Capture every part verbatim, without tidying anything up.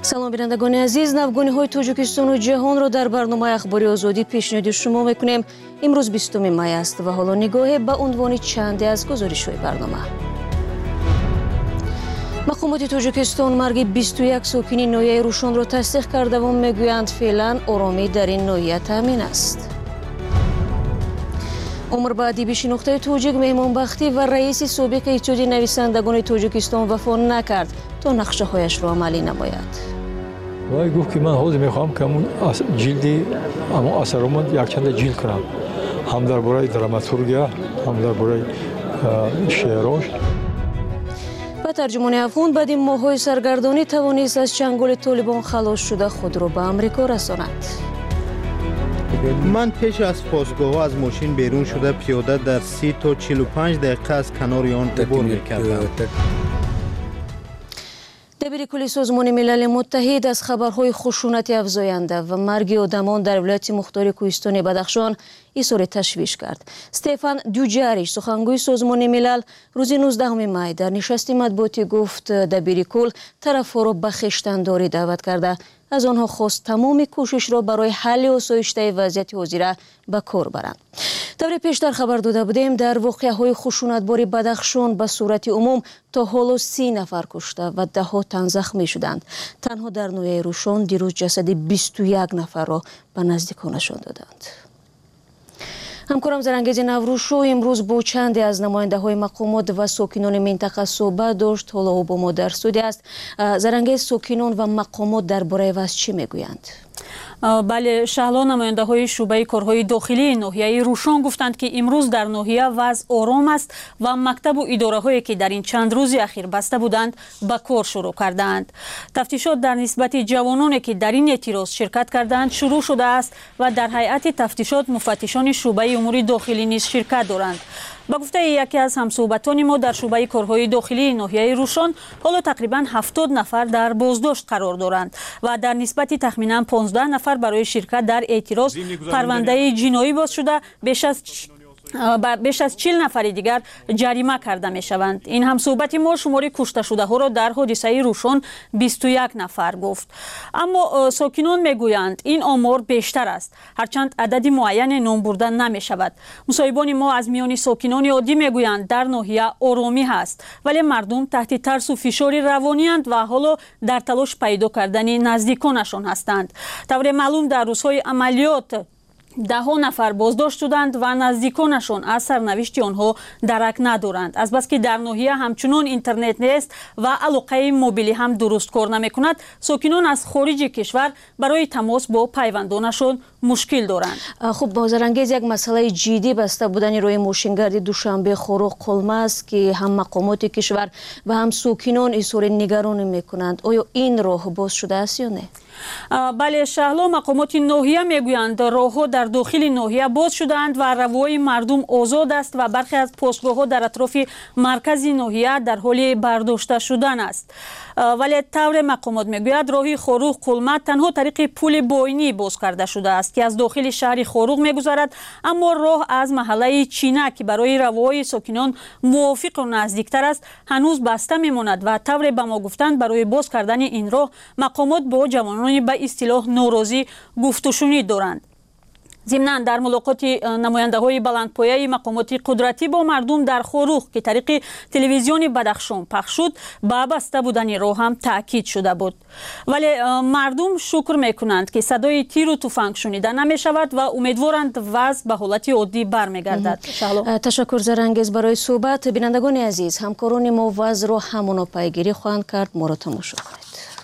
салом бинандагони азиз, навгониҳои тоҷикистону ҷаҳонро дар барномаи ахбори озодӣ пешниҳоди шумо мекунем. имрӯз бистуми май аст ва ҳоло нигоҳе ба унвони чанде аз гузоришҳои барнома. мақомоти тоҷикистон марги бисту як сокини ноҳияи рӯшонро тасдиқ карда ва мегӯянд феълан оромӣ дар ин ноҳия таъмин аст. умр ба адиби шинохтаи тоҷик меҳмонбахтӣ ва раиси собиқи иттиҳоди нависандагони тоҷикистон вафо накард то нақшаҳояшро амалӣ намояд. вай гуфт ки ман ҳозир мехоҳам ки ҳамун ҷилди ҳамун асаромон якчанда ҷилд кунам, ҳам дар бораи драматургия, ҳам дар бораи шеърош. ба тарҷумони афғон баъди моҳҳои саргардонӣ тавонист аз чанголи толибон халос шуда худро ба амрико расонад. ман пеш аз постгоҳ аз мошин берун шуда пиёда дар си то чилу панҷ дақиқа аз канори он убур мекардам. дабири кулли созмони милали муттаҳид аз хабарҳои хушунати афзоянда ва марги одамон дар вилояти мухтори кӯҳистони Бадахшон изҳори ташвиш кард. Стефан Дюҷариш, сухангӯи созмони милал, рӯзи нуздаҳуми май дар нишасти матбуотӣ гуфт дабири кул тарафҳоро ба хештандорӣ даъват карда аз онҳо хост тамоми кӯшишро барои ҳалли осоиштаи вазъияти ҳозира ба кор баранд. тавре пештар хабар дода будем, дар воқеаҳои хушунатбори Бадахшон ба сурати умум то ҳоло си нафар кушта ва даҳҳо тан захмӣ шуданд. танҳо дар ноҳияи Рӯшон дирӯз ҷасади бисту як нафарро ба наздиконашон доданд. ҳамкорам Зарангези Наврӯшо имрӯз бо чанде аз намояндаҳои мақомот ва сокинони минтақа суҳбат дошт. ҳоло ӯ бо мо дар студия аст. Зарангез, сокинон ва мақомот дар бораи ваз чӣ мегӯянд? бале, шаҳло намояндаҳои шӯъбаи корҳои дохилии ноҳияи Рӯшон гуфтанд ки имрӯз дар ноҳия вазъ ором аст ва мактабу идораҳое ки дар ин чанд рӯзи ахир баста буданд ба кор шурӯъ кардаанд. тафтишот дар нисбати ҷавононе ки дар ин эътироз ширкат кардаанд шурӯъ шудааст ва дар ҳайати тафтишот муфаттишони шӯъбаи умури дохилӣ низ ширкат доранд. ба гуфтаи яке аз ҳамсуҳбатони мо дар шӯъбаи корҳои дохилии ноҳияи Рӯшон ҳоло тақрибан ҳафтод нафар дар боздошт қарор доранд ва дар нисбати тахминан понздаҳ нафар барои ширкат дар эътироз парвандаи ҷиноӣ боз шуда беш аз беш аз чил нафари дигар ҷарима карда мешаванд. ин ҳамсуҳбати мо шумори кушташудаҳоро дар ҳодисаи Рӯшон бисту як нафар гуфт. аммо сокинон мегӯянд ин омор бештар аст, ҳарчанд адади муайяне ном бурда намешавад. мусоҳибони мо аз миёни сокинони оддӣ мегӯянд дар ноҳия оромӣ ҳаст, вале мардум таҳти тарсу фишори равониянд ва ҳоло дар талош пайдо кардани наздиконашон ҳастанд. тавре маълум дар рӯзҳои амалиёт даҳҳо нафар боздошт шуданд ва наздиконашон аз сарнавишти онҳо дарак надоранд. азбаски дар ноҳия ҳамчунон интернет нест ва алоқаи мобилӣ ҳам дуруст кор намекунад, сокинон аз хориҷи кишвар барои тамос бо пайвандонашон мушкил доранд. хуб, бозарангез, як масъалаи ҷиддӣ баста будани роҳи мошингарди Душанбе Хороғ Қолма аст ки ҳам мақомоти кишвар ва ҳам сокинон изҳори нигаронӣ мекунанд. оё ин роҳ боз шудааст ё не? бале, шаҳло мақомоти ноҳия мегӯянд роҳҳо дар дохили ноҳия боз шудаанд ва равои мардум озод аст ва бархе аз постгоҳҳо дар атрофи маркази ноҳия дар ҳоли бардошта шудан аст. вале тавре мақомот мегӯяд роҳи Хороғ Қолма танҳо тариқи пули боинӣ боз карда шудааст ки аз дохили шаҳри Хороғ мегузарад, аммо роҳ аз маҳаллаи Чина ки барои равои сокинон мувофиқу наздиктар аст ҳанӯз баста мемонад ва тавре ба мо гуфтанд барои боз кардани ин роҳ мақомот бо ҷавонони ба истилоҳ норозӣ гуфтушунид доранд. зимнан дар мулоқоти намояндаҳои баландпояи мақомоти қудратӣ бо мардум дар Хороғ ки тариқи телевизиони Бадахшон пахш шуд, ба баста будани роҳ ҳам таъкид шуда буд. вале мардум шукр мекунанд ки садои тиру туфанг шунида намешавад ва умедворанд вазъ ба ҳолати оддӣ бармегардад. ташаккур Зарангез барои суҳбат. бинандагони азиз, ҳамкорони мо вазъро ҳамоно пайгирӣ хоҳанд кард. моро тамошо кунед.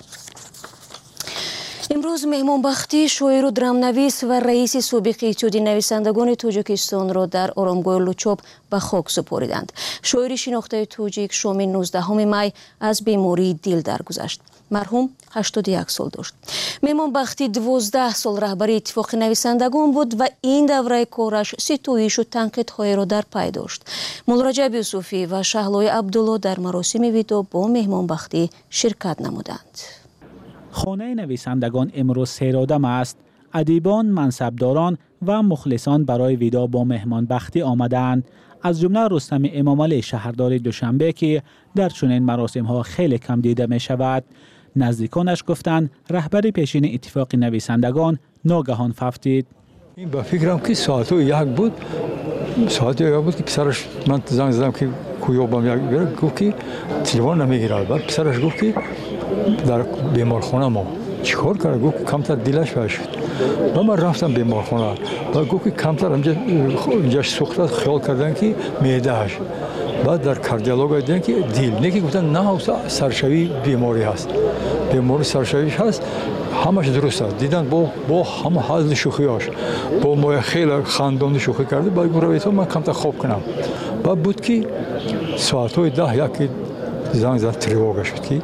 имрӯз меҳмонбахтии шоиру драмнавис ва раиси собиқи иттиҳоди нависандагони Тоҷикистонро дар оромгоҳи Лучоп ба хок супориданд. шоири шинохтаи тоҷик шоми нуздаҳуми май аз бемории дил даргузашт. марҳум ҳаштоду як сол дошт. меҳмонбахтӣ дувоздаҳ сол раҳбари иттифоқи нависандагон буд ва ин давраи кораш ситоишу танқидҳоеро дар пай дошт. Мулраҷаб Юсуфӣ ва Шаҳлои Абдулло дар маросими видо бо меҳмонбахтӣ ширкат намуданд. خانه نویسندگان امروز سیرآدم است. ادیبان، منصبداران و مخلصان برای ودا با مهمان بختی آمدند. از جمله رستم امامعلی شهردار دوشنبه که در چنین مراسم ها خیلی کم دیده می شود. نزدیکانش گفتند رهبر پیشین اتفاق نویسندگان ناگهان فوتید. این با فکرم که ساعت یک بود ساعت یک بود که پسرش من زنگ زدم که کویابم یک بیاره گفت که تلفن نمیگیره. بعد پسرش گفت که در بیمارخانه ما چیکار کرد؟ گفت کمتر دلش بند شد. و من رفتم بیمارخانه. بعد گفت که کمتر اینجا اینجاش سوخته خیال کردن که معده‌اش. بعد در کاردیولوژ دیدن که دل نگی گفتن نه سرشوی بیماری هست. بیماری سرشویش هست. همش درست است. دیدن با با همه حال شوخیاش با ما خیلی خندان شوخی کرده. بعد گفتم من کمتر خوب کنم. بعد بود که ساعت‌های ده یک زنگ زد تریواگ شد که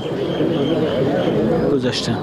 گذشته.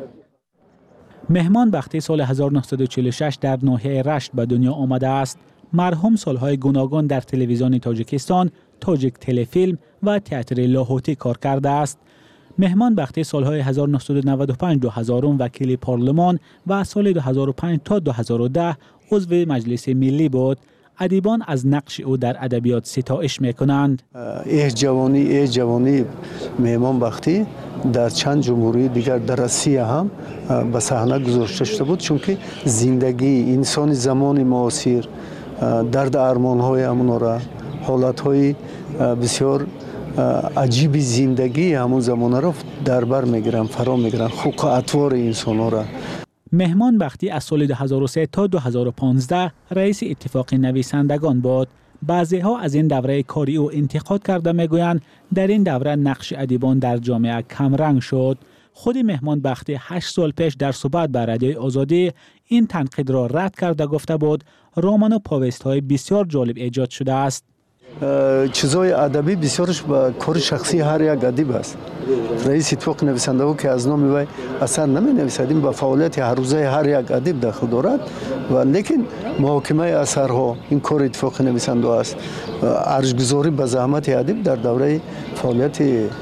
مهمان بختی سال هزار و نهصد و چهل و شش در ناحیه رشت به دنیا آمده است. مرحوم سالهای گوناگون در تلویزیون تاجیکستان، تاجیک تلفیلم و تئاتر لاهوتی کار کرده است. مهمان بختی سالهای هزار و نهصد و نود و پنج تا دو هزار وکیل پارلمان و سال دو هزار و پنج تا دو هزار و ده عضو مجلس ملی بود. ادیبان از نقش او در ادبیات ستایش میکنند. ای جوانی ای جوانی مهمان بختی در چند جمهوری دیگر در روسیه هم به صحنه گذاشته شده بود، چون که زندگی انسان زمان معاصر درد ارمان‌های امون را حالت‌های بسیار عجیب زندگی همون زمان را در بر میگیرن، فرا میگیرن، حقوق اطوار انسان را. مهمان بختی از سال دو هزار و سه تا دو هزار و پانزده رئیس اتفاق نویسندگان بود. بعضی ها از این دوره کاری او انتقاد کرده میگویند در این دوره نقش ادیبان در جامعه کمرنگ شد. خود مهمان بختی هشت سال پیش در صحبت با رادیوی آزادی این تنقید را رد کرده گفته بود رمان و پاوست های بسیار جالب ایجاد شده است. چیزای ادبی بسیارش با کار شخصی هر یک ادیب است. رئیس اتفاق نویسنده که از نام وی اثر نمی نویسد، با فعالیت هر روزه هر یک ادیب داخل دارد و لیکن محاکمه اثرها این کار اتفاق نویسنده است. ارزش‌گذاری به زحمت ادیب در دوره فعالیت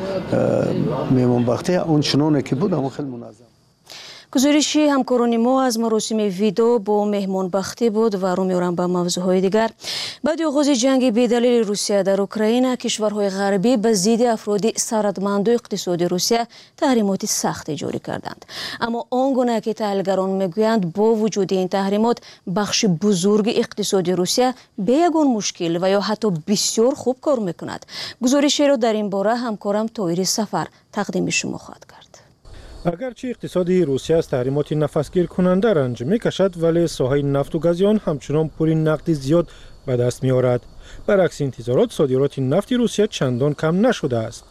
مهمان بختی اون چنانه که بود اما خیلی منظم. گزارشی همکاران ما از مراسم ویدو با مهمان بختی بود و رو میارم به موضوعهای دیگر. بعد آغاز جنگ بی‌دلیل روسیه در اوکراین، کشورهای غربی به ضد افراد ثروتمند و اقتصادی روسیه تحریمات سخت جاری کردند. اما آنگونه که تحلیلگران میگویند با وجود این تحریمات بخش بزرگ اقتصادی روسیه به یگان مشکل و یا حتی بسیار خوب کار میکند. گزارشی را در این باره همکارم طاهر سفر تقدیم شما خواهد کرد. اگرچه اقتصادی روسیه از تحریمات نفسگیر کننده رنج میکشد، ولی ساحه نفت و گاز آن همچنان پول نقدی زیاد به دست میآورد. برعکس انتظارات صادرات نفت روسیه چندان کم نشده است.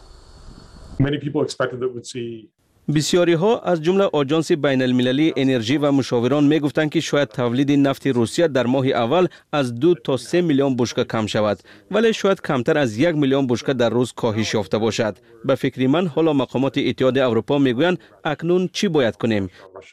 بسیاری ها از جمله آژانس بین المللی انرژی و مشاوران می گفتند که شاید تولید نفت روسیه در ماه اول از دو تا سه میلیون بشکه کم شود، ولی شاید کمتر از یک میلیون بشکه در روز کاهش یافته باشد. به فکر من حالا مقامات اتحاد اروپا می گویند اکنون چی باید کنیم؟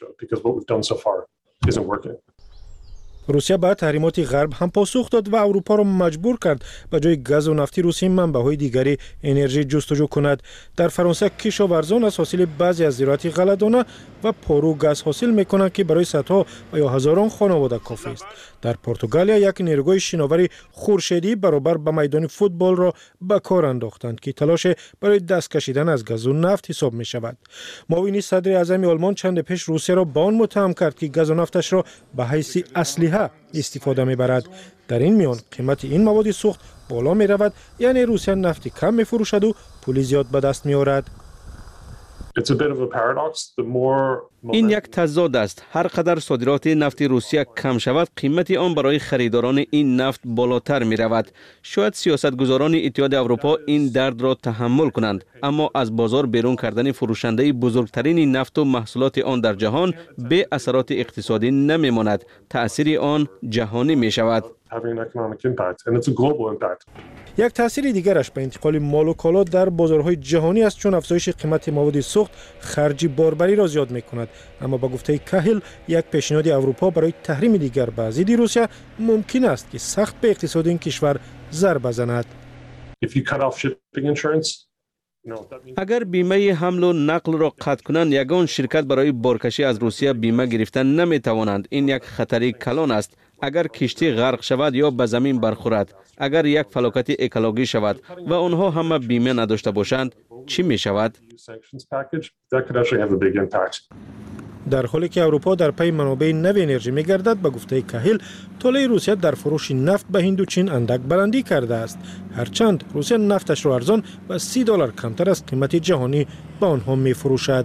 روسیه به تحریمات غرب هم پاسخ داد و اروپا را مجبور کرد به جای گاز و نفت روسی منبع‌های دیگری انرژی جستجو کند. در فرانسه کشاورزان از حاصل بعضی از زراعت غله‌دانه و پارو گاز حاصل می‌کنند که برای صدها و یا هزاران خانواده کافی است. در پرتغالیا یک نیروگاه شناوری خورشیدی برابر به میدان فوتبال را به کار انداختند که تلاش برای دست کشیدن از گاز و نفت حساب می‌شود. معاون صدر اعظم آلمان چند پیش روسیه را با آن متهم کرد که گاز و نفتش را به حیث اسلحه استفاده می‌برد. در این میان قیمت این مواد سوخت بالا می‌رود، یعنی روسیه نفت کم می‌فروشد و پول زیاد به دست می‌آورد. این یک تضاد است. هر قدر صادرات نفت روسیه کم شود، قیمت آن برای خریداران این نفت بالاتر می رود. شاید سیاستگزاران اتحاد اروپا این درد را تحمل کنند، اما از بازار بیرون کردن فروشنده بزرگترین نفت و محصولات آن در جهان به اثرات اقتصادی نمی ماند. تأثیر آن جهانی می شود. یک تأثیر دیگرش به انتقال مال و کالا در بازارهای جهانی است، چون افزایش قیمت مواد سوخت خرج باربری را زیاد می‌کند. اما با گفته کاهل، یک پیشنهاد اروپا برای تحریم دیگر به ضد روسیه ممکن است که سخت به اقتصاد این کشور ضربه بزند. اگر بیمه حمل و نقل را قطع کنند، یگان شرکت برای بارکشی از روسیه بیمه گرفتن نمی توانند. این یک خطری کلان است. اگر کشتی غرق شود یا به زمین برخورد، اگر یک فلاکت اکولوژی شود و آنها همه بیمه نداشته باشند، چی می شود؟ در حالی که اروپا در پی منابع نوی انرژی می گردد، به گفته کاهل طلای روسیه در فروش نفت به هند و چین اندک بلندی کرده است، هرچند روسیه نفتش را ارزان و سی دلار کمتر از قیمت جهانی به آنها می فروشد.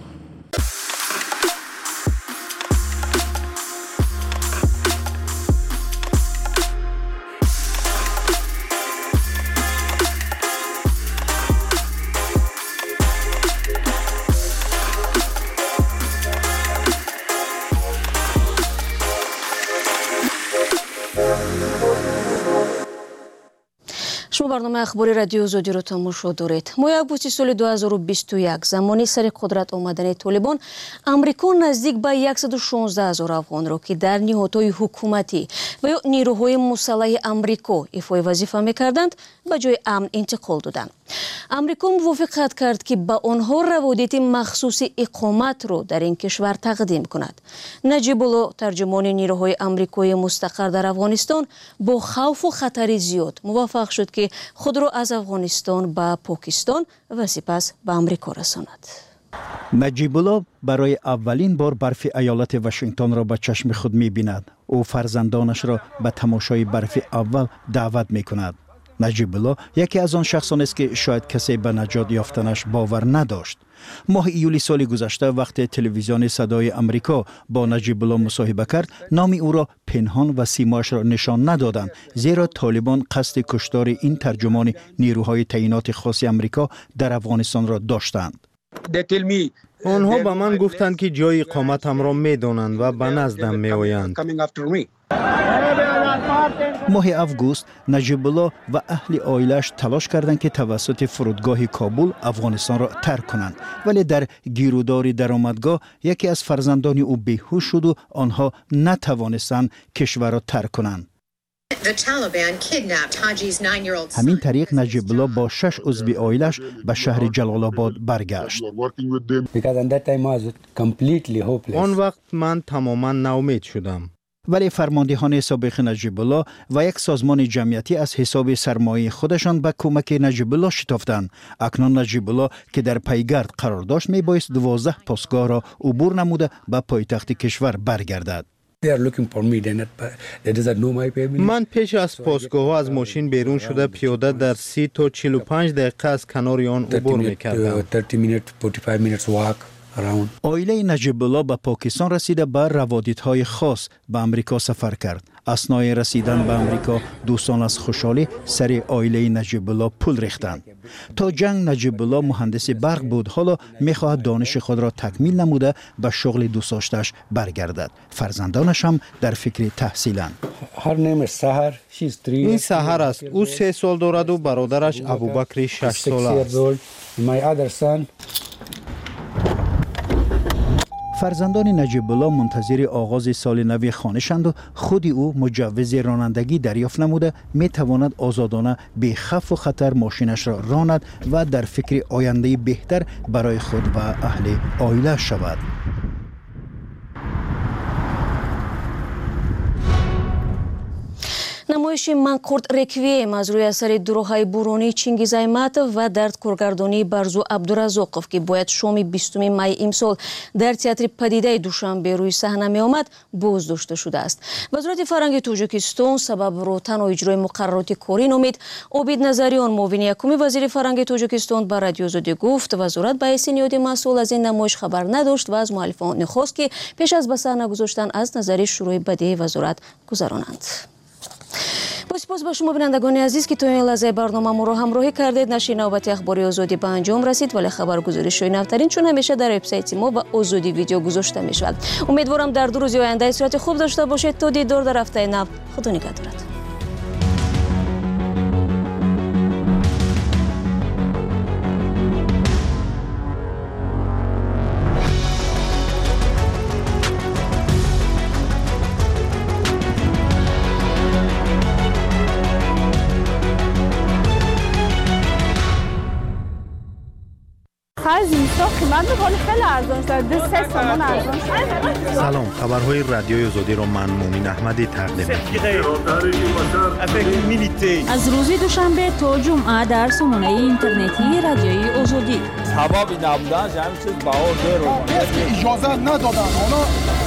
شما برنامه اخباری رادیو آزادی رو تماشا دارید. ماه اوت سال دو هزار و بیست و یک زمانی سر قدرت آمدن طالبان، امریکا نزدیک به صد و شانزده هزار افغان را که در نهادهای حکومتی و یا نیروهای مسلح امریکا ایفای وظیفه می‌کردند به جای امن انتقال دادند. امریکا موافقت کرد که به آنها روابط مخصوص اقامت را در این کشور تقدیم کند. نجیب الله، ترجمان نیروهای امریکایی مستقر در افغانستان، با خوف و خطر زیاد موفق شد که خود را از افغانستان به پاکستان و سپس به امریکا رساند. نجیب الله برای اولین بار برف ایالت واشنگتن را به چشم خود می بیند. او فرزندانش را به تماشای برف اول دعوت می کند. نجیب الله یکی از آن شخصان است که شاید کسی به نجات یافتنش باور نداشت. ماه ایولی سال گذشته وقتی تلویزیون صدای امریکا با نجیب الله مصاحبه کرد، نام او را پنهان و سیمایش را نشان ندادند، زیرا طالبان قصد کشتار این ترجمان نیروهای تعیینات خاص امریکا در افغانستان را داشتند. آنها به من گفتند که جای اقامتم را می‌دانند و به نزدم می‌آیند. ماه اوگوست نجیب الله و اهل عائله‌اش تلاش کردند که توسط فرودگاه کابل افغانستان را ترک کنند، ولی در گیرودار درآمدگاه یکی از فرزندان او بیهوش شد و آنها نتوانستند کشور را ترک کنند. همین طریق نجیب الله با شش عضو عائله‌اش به شهر جلال آباد برگشت. آن وقت من تماما ناامید شدم. ولی فرماندهان سابق نجیب الله و یک سازمان جمعیتی از حساب سرمایه خودشان به کمک نجیب الله شتافتند. اکنون نجیب الله که در پیگرد قرار داشت می بایست دوازده پاسگاه را عبور نموده به پایتخت کشور برگردد. من پیش از پاسگاه از ماشین بیرون شده پیاده در سی تا چهل و پنج دقیقه از کنار آن عبور می‌کردم. عائله نجیب الله به پاکستان رسیده به روادیدهای خاص به امریکا سفر کرد. اثنای رسیدن به امریکا دوستان از خوشحالی سر عائله نجیب الله پول ریختند. تا جنگ نجیب الله مهندس برق بود، حالا میخواهد دانش خود را تکمیل نموده به شغل دوست داشته‌اش برگردد. فرزندانش هم در فکر تحصیلند. این سحر است. او سه سال دارد و برادرش ابوبکر شش ساله است. فرزندان نجیب الله منتظر آغاز سال نو خانه‌شند و خود او مجوز رانندگی دریافت نموده می تواند آزادانه بی خوف و خطر ماشینش را راند و در فکر آینده بهتر برای خود و اهل عائله شود. نمایش من کرد رکویم از روی اثر دروهای بورانی چینگیز ایمتов و درد کارگردانی برزو عبدالرزاقов که باید شام بیستم می امسال در تئاتر پدیده دوشنبه روی صحنه می آمد بازداشته شده است. وزارت فرهنگ تاجیکستان سبب رو تنها اجرای مقررات کاری نامید. عابد نظریان معاون یکم وزیر فرهنگ تاجیکستان به رادیو آزادی گفت وزارت به حیث نهاد مسئول از این نمایش خبر نداشت و از مؤلفان خواست که پیش از به صحنه گذاشتن از نظر شروع بدیهی وزارت گذرانند. با سپاس به شما بینندگان عزیز که تا این لحظه برنامه ما را همراهی کردید. نشر نوبت اخباری آزادی به انجام رسید، ولی خبرگزاری‌های نوترین چون همیشه در وبسایت ما و آزادی ویدیو گذاشته می شود. امیدوارم در دو روز آینده صورت خوب داشته باشید. تا دیدار در هفته نو. خدا نگهدارت. خرج اینستا قیمت میکنه خیلی ارزان شده دو سه تومن ارزان شده. سلام، خبرهای رادیوی آزادی رو من مومین احمدی تقدیم می‌کنم. از روز دوشنبه تا جمعه در سامانه اینترنتی رادیوی آزادی. حبابی نبودن همین چیز بهار داره. اجازه ندادن. حالا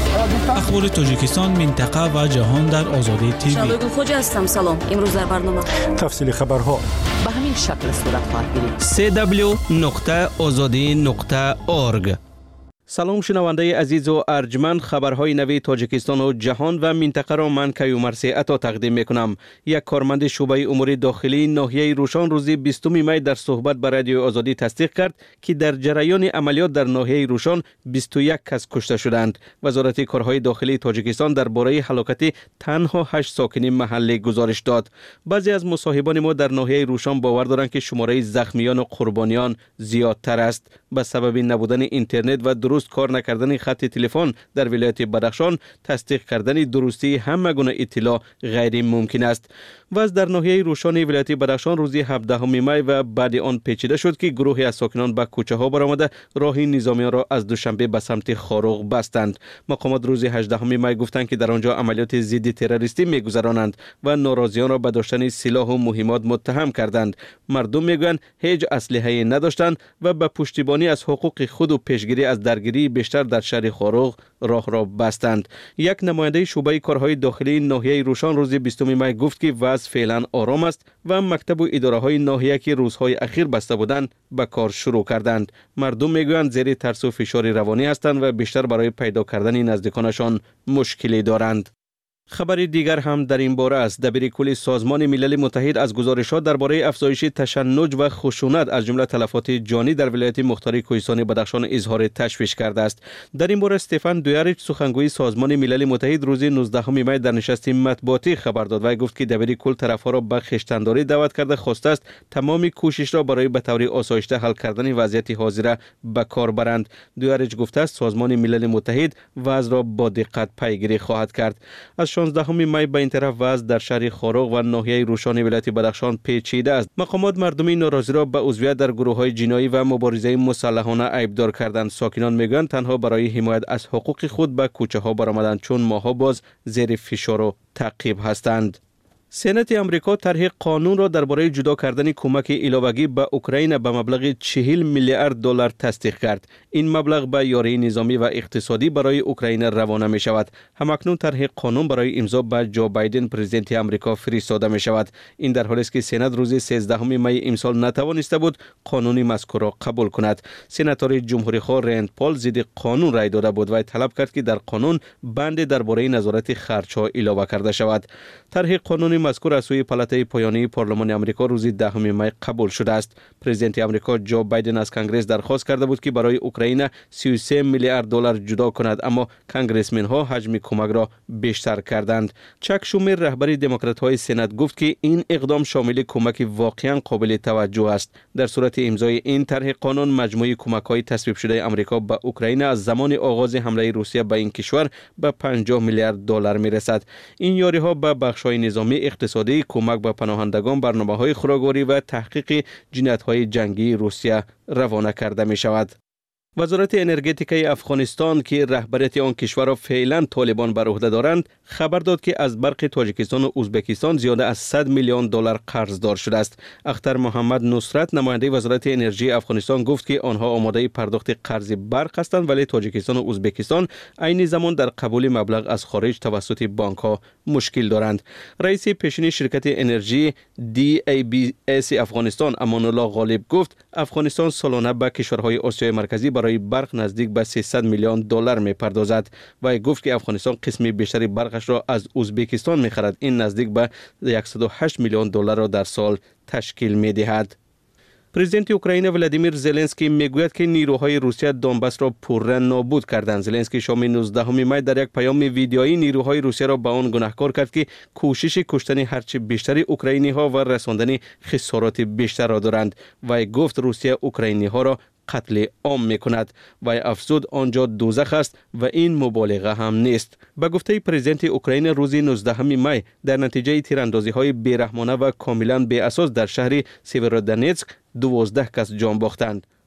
اخبار تاجیکستان، منطقه و جهان در آزادی تیوی. شبگل خوجا هستم. سلام. امروز در برنامه تفصیل خبرها به همین شکل صورت خواهد گرفت. سی دبلیو نقطه آزادی نقطه اورگ. سلام شنونده عزیز و ارجمند، خبرهای نوی تاجیکستان و جهان و منطقه را من کیومرثی عطا تقدیم میکنم. یک کارمند شعبه امور داخلی ناحیه روشن روز بیستم می در صحبت با رادیو آزادی تصدیق کرد که در جریان عملیات در ناحیه روشن بیست و یک کس کشته شدند. وزارت کارهای داخلی تاجیکستان درباره هلاکت تنها هشت ساکن محلی گزارش داد. بعضی از مصاحبان ما در ناحیه روشن باور دارند که شماره زخمیان و قربانیان زیادتر است. به سبب نبودن اینترنت و درست کار نکردن خط تلفن در ولایت بدخشان، تصدیق کردن درستی همه گونه اطلاع غیر ممکن است. و در ناحیه روشن ولایت بدخشان روز هفدهم می و بعد آن پیچیده شد که گروهی از ساکنان به کوچه ها برآمده راه نظامیان را از دوشنبه به سمت خاروق بستند. مقامات روز هجدهم می گفتند که در آنجا عملیات ضد تروریستی میگذرانند و ناراضیان را به داشتن سلاح و مهمات متهم کردند. مردم میگویند هیچ اسلحه‌ای نداشتند و به پشتیبانی از حقوق خود و پیشگیری از درگیری بیشتر در شهر خاروق راه را بستند. یک نماینده شعبه کارهای داخلی ناحیه روشن روز بیستم می گفت که وضع فعلا آرام است و مکتب و اداره های ناحیه که روزهای اخیر بسته بودند به کار شروع کردند. مردم میگویند زیر ترس و فشار روانی هستند و بیشتر برای پیدا کردن نزدیکانشان مشکلی دارند. خبر دیگر هم در این باره است. دبیر کل سازمان ملل متحد از گزارشات درباره افزایش تشنج و خشونت از جمله تلفات جانی در ولایت مختار کوهستان بدخشان اظهار تشویش کرده است. در این باره استفان دویاریچ سخنگوی سازمان ملل متحد روز نوزدهم می در نشست مطبوعاتی خبر داد و گفت که دبیر کل طرفها را به خویشتنداری دعوت کرده خواسته است تمام کوشش را برای به طور آسایشته حل کردن وضعیت حاضر به کار برند. دویاریچ گفته است سازمان ملل متحد وضع را با دقت پیگیری خواهد کرد. از شانزدهم می به این طرف وضع در شهر خاروق و ناحیه روشن ولایت بدخشان پیچیده است. مقامات مردمی ناراضی را به عضویت در گروه‌های جنایی و مبارزه مسلحانه عیبدار کردند. ساکنان میگویند تنها برای حمایت از حقوق خود به کوچه ها برآمدند چون ماها باز زیر فشار و تعقیب هستند. سنت امریکا طرح قانون را درباره جدا کردن کمک علاوه‌ای به اوکراین به مبلغ چهل میلیارد دلار تصدیق کرد. این مبلغ به یاری نظامی و اقتصادی برای اوکراین روانه می شود. همکنون طرح قانون برای امضا به جو بایدن پرزیدنت امریکا فرستاده می شود. این در حالی است که سنت روز سیزدهم می امسال نتوانسته بود قانون مذکور را قبول کند. سناتور جمهوری خواه رند پال ضد قانون رای داده بود و طلب کرد که در قانون بند درباره نظارت خرچ‌ها اضافه کرده شود. طرح قانون مذکور از سوی پالاتای پایانی پارلمان آمریکا روز دهم می قبول شده است. پرزیدنت آمریکا جو بایدن از کنگره درخواست کرده بود که برای اوکراین سی و سه میلیارد دلار جدا کند، اما کنگرسمن ها حجم کمک را بیشتر کردند. چک شومر رهبر دموکرات های سنا گفت که این اقدام شامل کمک واقعا قابل توجه است. در صورت امضای این طرح قانون مجموع کمک های تصویب شده آمریکا به اوکراین از زمان آغاز حمله روسیه به این کشور به پنجاه میلیارد دلار می رسد. این یاری ها به بخش های نظامی، اقتصادی، کمک به پناهندگان، برنامه‌های خوراکواری و تحقیق جنایت‌های جنگی روسیه روانه کرده می شود. وزارت انرژتیک افغانستان که رهبریت آن کشور را فعلا طالبان بر عهده دارند خبر داد که از برق تاجیکستان و ازبکستان زیاده از صد میلیون دلار قرض دار شده است. اختر محمد نصرت نماینده وزارت انرژی افغانستان گفت که آنها آماده پرداخت قرض برق هستند، ولی تاجیکستان و ازبکستان عین زمان در قبول مبلغ از خارج توسط بانک ها مشکل دارند. رئیس پیشین شرکت انرژی دی ای بی اس افغانستان امان الله غالب گفت افغانستان سالانه به کشورهای آسیای مرکزی برای برق نزدیک به سیصد میلیون دلار میپردازد و گفت که افغانستان قسم بیشتری برقش را از ازبکستان میخرد. این نزدیک به صد و هشت میلیون دلار را در سال تشکیل میدهد. پرزیدنت اوکراین ولادیمیر زلنسکی میگوید که نیروهای روسیه دونباس را پررنگ نابود کردند. زلنسکی شام نوزدهم می در یک پیام ویدیویی نیروهای روسیه را به آن گناهکار کرد که کوشش کشتن هرچه بیشتر اوکراینی ها و رساندن خسارات بیشتر را دارند و گفت روسیه اوکراینی ها را قتل عام می کند و افزود آنجا دوزخ است و این مبالغه هم نیست. به گفته پرزیدنت اوکراین روز نوزدهم می در نتیجه تیراندازی های بیرحمانه و کاملا بی اساس در شهر سیورودونتسک دوازده کس جان باختند.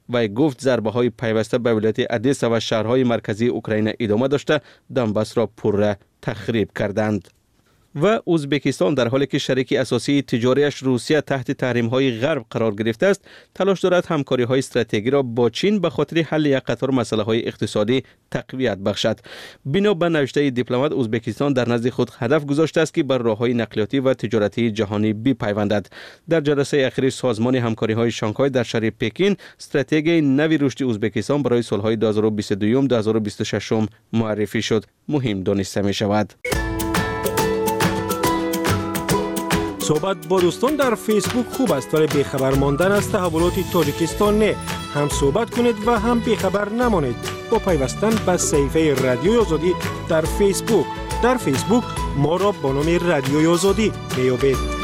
و گفت ضربه های پیوسته به ولایت ادیسا و شهرهای مرکزی اوکراین ادامه داشته دنباس را پرره تخریب کردند. و ازبکستان در حالی که شریک اساسی تجاریش روسیه تحت تحریم های غرب قرار گرفته است، تلاش دارد همکاری های استراتژیکی را با چین به خاطر حل یک قطار مسئله های اقتصادی تقویت بخشد. بنا به نوشته دیپلمات، ازبکستان در نزد خود هدف گذاشته است که بر راههای نقلیاتی و تجارتی جهانی بپیوندد. در جلسه اخیر سازمان همکاری های شانگهای در شهر پکین، استراتژی نوی رشد ازبکستان برای سالهای دو هزار و بیست و دو تا دو هزار و بیست و شش معرفی شد. مهم دانسته می شود. صحبت با دوستان در فیسبوک خوب است، ولی بیخبر ماندن از تحولات تاجیکستان نه. هم صحبت کنید و هم بیخبر نمانید با پیوستن به صفحه رادیوی آزادی در فیسبوک. در فیسبوک ما را با نام رادیوی آزادی میابید.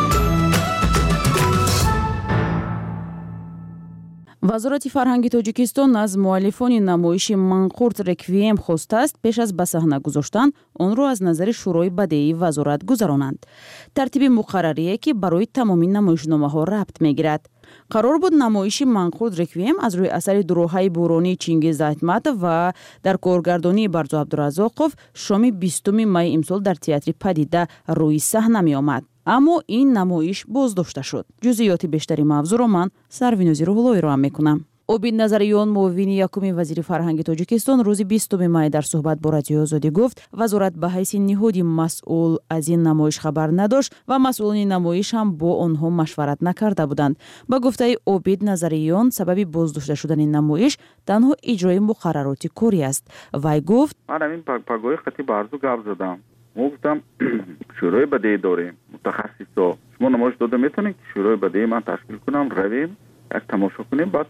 وزارت فرهنگ تاجیکستان از مؤلفان نمایش منقورت رکویم خواسته است پیش از به صحنه گذاشتن آن را از نظر شورای بدیعی وزارت گذرانند. ترتیب مقرریه که برای تمامی نمایشنامه‌ها ربط می‌گیرد. قرار بود نمایش منقورت رکویم از روی اثر دروهای بورانی چینگیز احمد و در کارگردانی برزو عبدالرزاقوف شام بیستم می امسال در تئاتر پدیده روی صحنه می آمد. اما این نمایش بازداشته شد. جزئیات بیشتری موضوع را من سروینوزی روح‌اللهی را میکنم. عبید نظریان، معاون یکم وزیر فرهنگ تاجیکستان، روز بیستم می در صحبت با رادیو آزادی گفت وزارت به حیث نهادی مسئول از این نمایش خبر نداشت و مسئولان نمایش هم با آنها مشورت نکرده بودند. با گفته عبید نظریان، سبب بازداشته شدن این نمایش تنها اجرای مقررات کاری است. وی گفت من همین پگاه خطی برزو گپ زدم. ما گفتم شورای بدیعی داریم، متخصصا، شما نمایش داده میتونید که شورای بدیعی من تشکیل کنم، رویم یک تماشا کنیم، بعد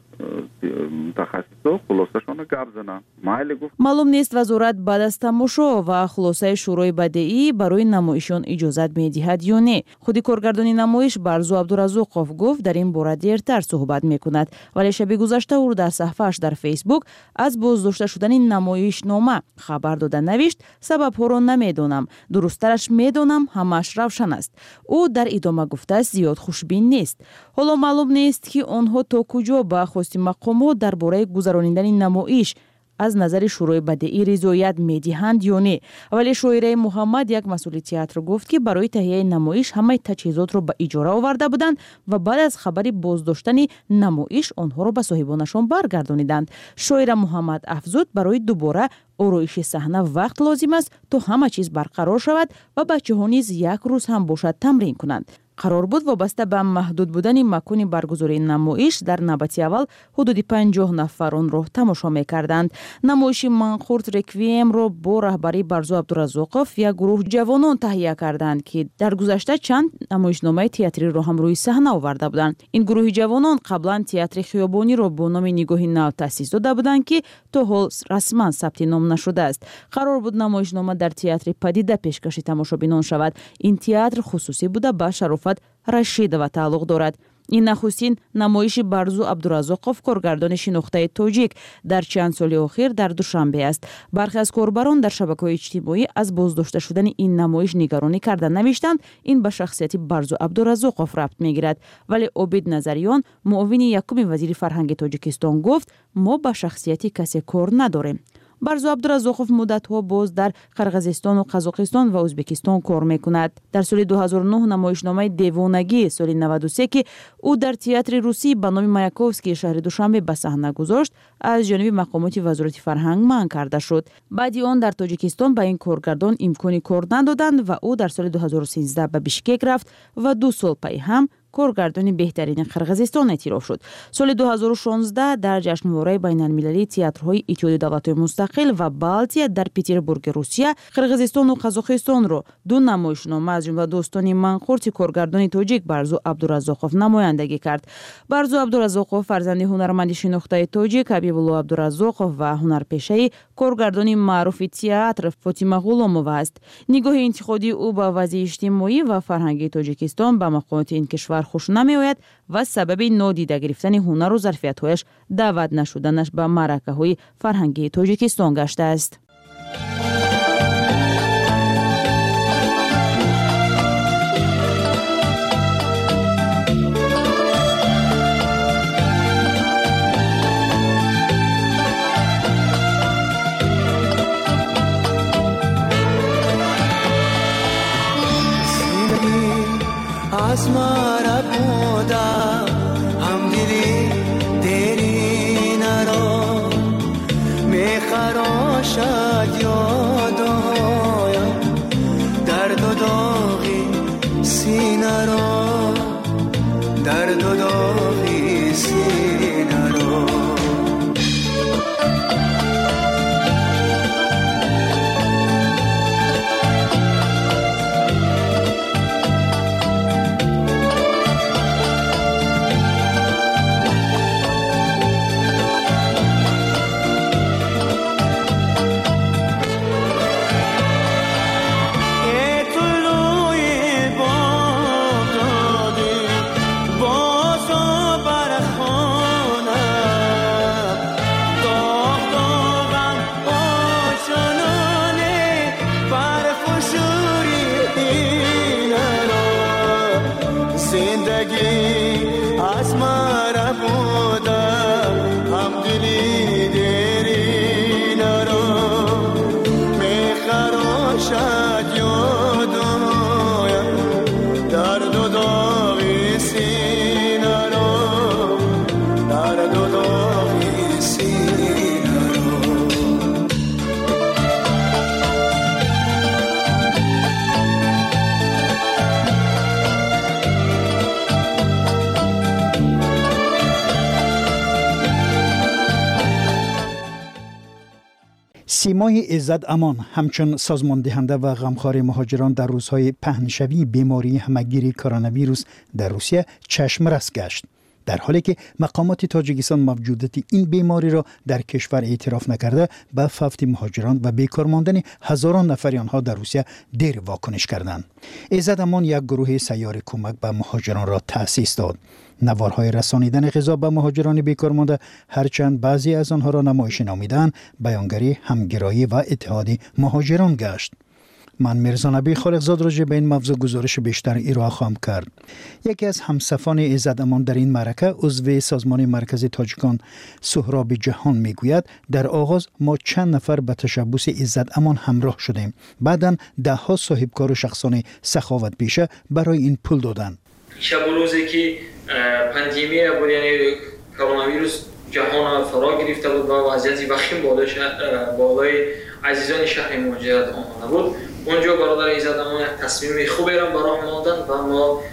متخصصا خلاصه‌شون رو گپ زنن. مایل گفت معلوم نیست وزارت بعد از تماشا و خلاصه شورای بدیعی برای نمایشان اجازت میدهد یا نه. خود کارگردان نمایش برزو عبدالرزاقوف گفت در این باره دیرتر صحبت میکند، ولی شب گذشته او در صفحه‌اش در فیسبوک از بازداشته شدن این نمایش نامه خبر داده نوشت سبب ها را نمیدانم، درسترش میدانم، همش روشن است. او در ادامه گفته است زیاد خوشبین نیست. حالا معلوم نیست که آنها تا کجا به خواست مقامات درباره گذراندن نمایش از نظر شورای بدیعی رضایت میدهند یا نه. ولی شاعره محمد، یک مسئول تئاتر، گفت که برای تهیه نمایش همه تجهیزات را به اجاره آورده بودند و بعد از خبر بازداشتن نمایش آنها را به صاحبانشان برگردانیدند. شاعر محمد افزود برای دوباره آرایش صحنه وقت لازم است تا همه چیز برقرار شود و بچه‌ها نیز یک روز هم باشد تمرین کنند. قرار بود وابسته به محدود بودن مکان برگزاری نمایش در نوبت اول حدود پنجاه نفر آن را تماشا می‌کردند. نمایش منقورت رکویم را با رهبری برزو عبدالرزاقوف یک گروه جوانان تهیه کردند که در گذشته چند نمایشنامه تئاتری را هم روی صحنه آورده بودند. این گروه جوانان قبلا تئاتر خیابانی را با نام نگاهی نو تأسیس داده بودند که تا حال رسما ثبت نام نشده است. قرار بود نمایشنامه در تئاتر پدیده پیشکش تماشابینان شود. این تئاتر خصوصی بوده با شرافت رشیدова تعلق دارد. این نخستین نمایش برزو عبدالرزاقوف کارگردان شناخته تاجیک در چند سال اخیر در دوشنبه است. برخی از کاربران در شبکه‌های اجتماعی از بازداشته شدن این نمایش نگرانی کرده نوشتند این به شخصیت برزو عبدالرزاقوف ربط میگیرد، ولی عبید نظریان، معاون یکم وزیر فرهنگ تاجیکستان، گفت ما به شخصیتی کسی کار نداریم. برزو عبدالرزاقوف مدت‌ها باز در قرقیزستان و قزاقستان و ازبکستان کار می‌کند. در سال دو هزار و نه نمایشنامه دیوانگی سال نود و سه که او در تئاتر روسی به نام مایاکوفسکی شهر دوشنبه به صحنه گذاشت، از جانب مقامات وزارت فرهنگ منع کرده شد. بعد آن در تاجیکستان به این کارگردان امکانی کار ندادند و او در سال دو هزار و سیزده به بیشکک رفت و دو سال پی هم کارگردان بهترین قرقیزستان اعتراف شد. سال دو هزار و شانزده در جشنواره بین المللی تئاترهای اتحاد دولت‌های مستقل و بالتیا در پترزبورگ روسیه، قرقیزستان و قزاقستان را دو نمایشنامه از جمله دوستان منقورت کارگردان تاجیک برزو عبدالرزاقوف نمایندگی کرد. برزو عبدالرزاقوف فرزند هنرمند شناخته تاجیک حبیبالله عبدالرزاقوف و هنرپیشه کارگردان معروف تئاتر فاطمه غلامووا است. نگاه انتقادی او به وضع اجتماعی و فرهنگی تاجیکستان به مقامات این کشور خوش نمی آید و سبب نادیده گرفتن هنر و ظرفیت‌هایش دعوت نشدنش به معرکه‌های فرهنگی تاجیکستان گشته است. سیمای عزت امان همچون سازمان دهنده و غمخوار مهاجران در روزهای پهنشوی بیماری همگیری کرونا ویروس در روسیه چشم رس گشت، در حالی که مقامات تاجیکستان موجودیت این بیماری را در کشور اعتراف نکرده به فوت مهاجران و بیکار ماندن هزاران نفر آنها در روسیه دیر واکنش کردند. عزت امان یک گروه سیار کمک به مهاجران را تأسیس داد. نوارهای رسانیدن غذا به مهاجران بیکار مانده هرچند بعضی از آنها را نمایش نامیدند، بیانگری همگرایی و اتحاد مهاجران گشت. من میرزا نبی خالقزاد راجع به این موضوع گزارش بیشتر ارائه خواهم کرد. یکی از همسفان عزت امان در این معرکه عضو سازمان مرکز تاجیکان سهراب جهان میگوید در آغاز ما چند نفر به تشبث عزت امان همراه شدیم، بعداً ده ها صاحبکار و شخصان سخاوت پیشه برای این پول دادند. شب و روزی که پاندمی بود، یعنی کرونا ویروس جهان فرا گرفته بود و وضعیت وخیم بالای عزیزان شهر مهاجرت آمده بود، اونجا برادر عزت امان تصمیم خوبی را برای ماندن و ما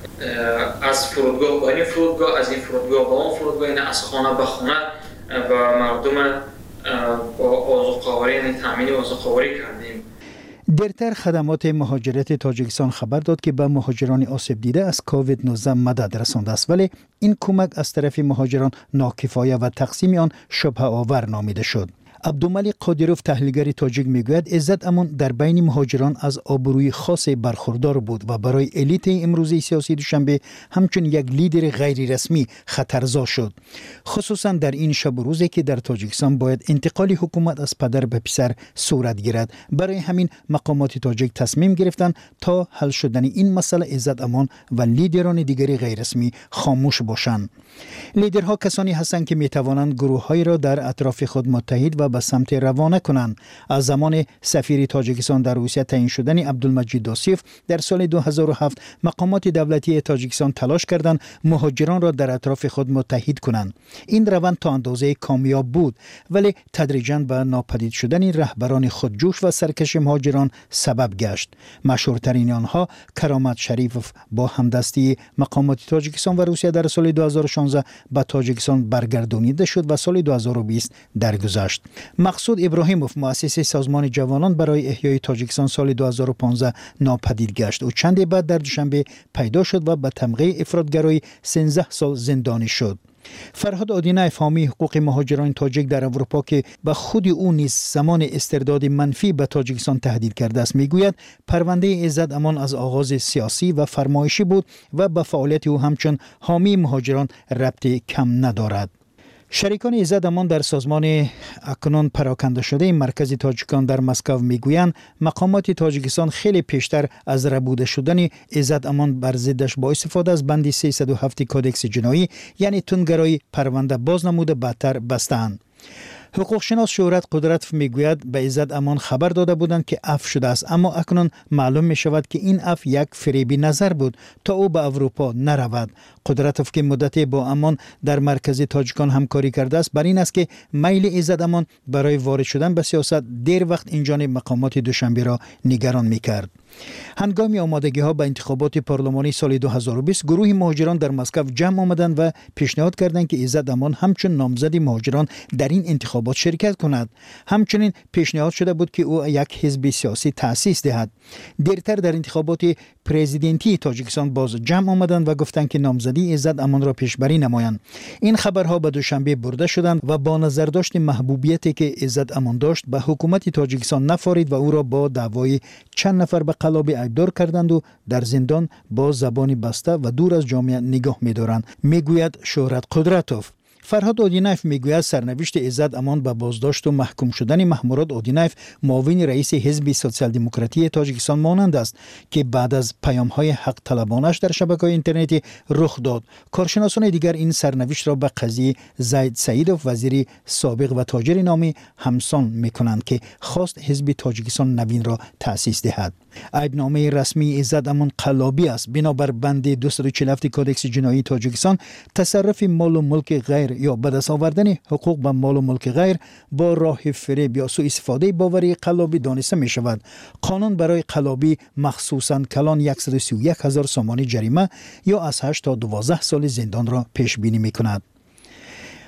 از فرودگاه با این فرودگاه، از این فرودگاه با اون فرودگاه، یعنی از خانه به خانه و مردم با آذوقه‌آوری، یعنی تامین آذوقه‌آوری کردیم. دیرتر خدمات مهاجرت تاجیکستان خبر داد که به مهاجران آسیب دیده از کووید نوزده مدد رسانده است، ولی این کمک از طرف مهاجران ناکفایه و تقسیم آن شبهه آور نامیده شد. عبدالملک قادروف تحلیلگر تاجیک میگوید عزت امان در بین مهاجران از آبروی خاص برخوردار بود و برای الیت امروزی سیاسی دوشنبه همچون یک لیدر غیر رسمی خطرزا شد، خصوصا در این شب و روزی که در تاجیکستان باید انتقال حکومت از پدر به پسر صورت گیرد. برای همین مقامات تاجیک تصمیم گرفتند تا حل شدن این مسئله عزت امان و لیدران دیگری غیر رسمی خاموش باشند. لیدرها کسانی هستند که می توانند گروه‌هایی را در اطراف خود متحد و به سمت روانه کنند. از زمان سفیر تاجیکستان در روسیه تعیین شدن عبدالمجید داسیف در سال دو هزار و هفت مقامات دولتی تاجیکستان تلاش کردند مهاجران را در اطراف خود متحد کنند. این روند تا اندازه کامیاب بود، ولی تدریجاً به ناپدید شدن رهبران خودجوش و سرکش مهاجران سبب گشت. مشهورترین آنها کرامت شریف با همدستی مقامات تاجیکستان و روسیه در سال دو هزار و شانزده به تاجیکستان برگردانیده شد و سال دو هزار و بیست درگذشت. مقصود ابراهیموف مؤسس سازمان جوانان برای احیای تاجیکستان سال دو هزار و پانزده ناپدید گشت و چند بعد در دوشنبه پیدا شد و به تمغه افراطگرایی سیزده سال زندانی شد. فرهاد آدینایف حامی حقوق مهاجران تاجیک در اروپا که به خود او نیز زمان استرداد منفی به تاجیکستان تهدید کرده است میگوید پرونده عزت امان از آغاز سیاسی و فرمایشی بود و به فعالیت او همچون حامی مهاجران ربط کم ندارد. شریکان عزت امان در سازمان اکنون پراکنده شده مرکز تاجیکان در مسکو میگویند مقامات تاجیکستان خیلی پیشتر از ربوده شدن عزت امان بر ضدش با استفاده از بند سیصد و هفت کودکس جنایی یعنی تندگرایی پرونده باز نموده بدتر بستند. حقوق شناس شهرت قدرت میگوید به عزت امان خبر داده بودند که عفو شده است، اما اکنون معلوم می شود که این عفو یک فریبی نظر بود تا او به اروپا نرود. قدرتوف که مدت با امان در مرکز تاجیکان همکاری کرده است بر این است که میل عزت امان برای وارد شدن به سیاست دیر وقت این جانب مقامات دوشنبه را نگران میکرد. هنگام آمادگی ها به انتخابات پارلمانی سال دو هزار و بیست گروه مهاجران در مسکو جمع آمدند و پیشنهاد کردند که عزت امان همچون نامزد مهاجران در این انتخابات شرکت کند. همچنین پیشنهاد شده بود که او یک حزب سیاسی تأسیس دهد. دیرتر در انتخابات پرزیدنتی تاجیکستان باز جمع آمدند و گفتند که نامزدی عزت امان را پیشبری نمایند. این خبرها به دوشنبه برده شدند و با نظر داشت محبوبیتی که عزت امان داشت به حکومت تاجیکستان نفارید و او را با دعوای چند نفر به قلاب ایبدار کردند و در زندان با زبان بسته و دور از جامعه نگاه می‌دارند، میگوید شهرت قدرتوف. فرهاد آدینایف میگوید سرنوشت عزت امان به بازداشت و محکوم شدن محمود آدینایف معاون رئیس حزب سوسیال دموکراتی تاجیکستان مانند است که بعد از پیام‌های حق طلبانش در شبکه‌های اینترنتی رخ داد. کارشناسان دیگر این سرنوشت را به قضیه زید سعیدوف وزیر سابق و تاجر نامی همسان میکنند که خواست حزب تاجیکستان نوین را تأسیس دهد. عیبنامه رسمی عزت امان قلابی است. بنابر بند دویست و چهل و هفت کودکس جنایی تاجیکستان تصرف مال و ملک غیر یا به دست آوردن حقوق به مال و ملک غیر با راه فریب یا سوء استفاده باوری قلابی دانسته می شود. قانون برای قلابی مخصوصاً کلان صد و سی و یک هزار سومانی جریمه یا از هشت تا دوازده سال زندان را پیش بینی می کند.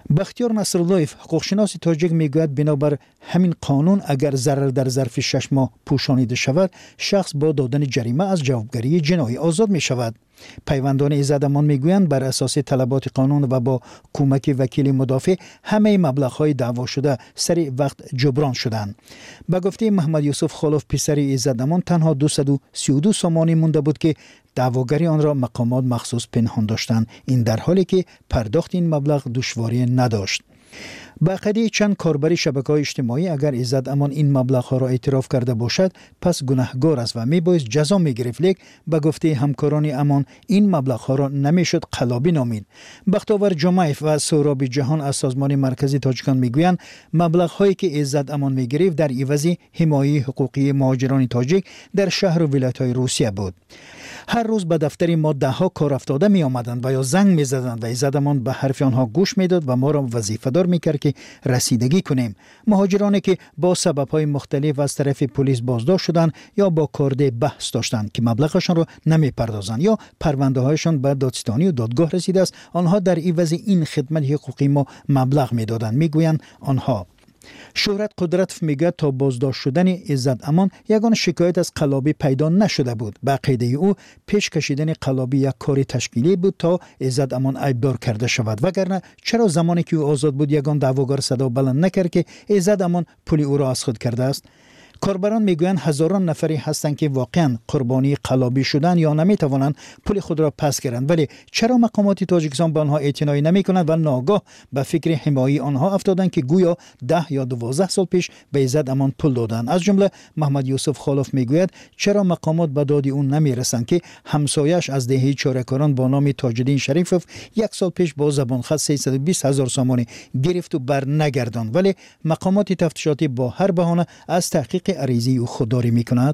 بختیار نصراللهیف حقوقشناس تاجیک میگوید بنابر همین قانون اگر ضرر در ظرف شش ماه پوشانیده شود شخص با دادن جریمه از جوابگری جنایی آزاد می شود. پیوندان ایزدامان میگویند بر اساس طلبات قانون و با کمک وکیل مدافع همه مبلغ‌های دعوا شده سریع وقت جبران شدند. به گفته محمد یوسف خالف پسر ایزدامان تنها دویست و سی و دو سامانی مونده بود که دعواگری آن را مقامات مخصوص پنهان داشتند، این در حالی که پرداخت این مبلغ دشواری نداشت. با عقیده چند کاربر شبکه‌های اجتماعی اگر ایزدامان این مبلغ‌ها را اعتراف کرده باشد پس گناهکار است و میبایست جزا میگرفت، لیک به گفته همکاران امان این مبلغ‌ها را نمیشد قلابی نامید. بختاور جمعیف و سهراب جهان از سازمان مرکزی تاجیکان میگویند مبلغ‌هایی که ایزدامان میگرفت در عوض حمایت حقوقی مهاجران تاجیک در شهر و ولایت‌های روسیه بود. هر روز به دفتر ما ده ها کار افتاده می آمدند و یا زنگ می زدند و ایزدامان به حرف آنها گوش می داد و ما را وظیفه دار می کرد که رسیدگی کنیم. مهاجرانی که با سبب های مختلف از طرف پلیس بازداشت شدند یا با کارده بحث داشتند که مبلغشان را نمی پردازند یا پرونده هایشان به دادستانی و دادگاه رسیده است، آنها در عوض این خدمت حقوقی ما مبلغ می دادند. می گویند آنها شهرت قدرت میگه تا بازداشت شدن ایزدامان یگان شکایت از قلابی پیدا نشده بود. به عقیده او پیش کشیدن قلابی یک کار تشکیلی بود تا ایزدامان عیبدار کرده شود، وگرنه چرا زمانی که او آزاد بود یگان دعواگر صدا بلند نکرد که ایزدامان پول او را از خود کرده است؟ کاربران میگویند هزاران نفری هستند که واقعا قربانی قلابی شدن یا نمیتوانند پول خود را پس گیرند، ولی چرا مقامات تاجیکستان به آنها اعتنایی نمیکنند و ناگاه به فکر حمایت آنها افتادند که گویا ده یا دوازده سال پیش به ایزدامان پول دادند؟ از جمله محمد یوسف خالف میگوید چرا مقامات به داد اون نمیرسند که همسایش از دهه چارهکاران با نام تاج‌الدین شریفوف یک سال پیش با زبان خط سیصد و بیست هزار سامانی گرفت و بر نگرداند، ولی مقامات تفتیشاتی با هر بهانه از تحقیق عریضی او خودداری میکند.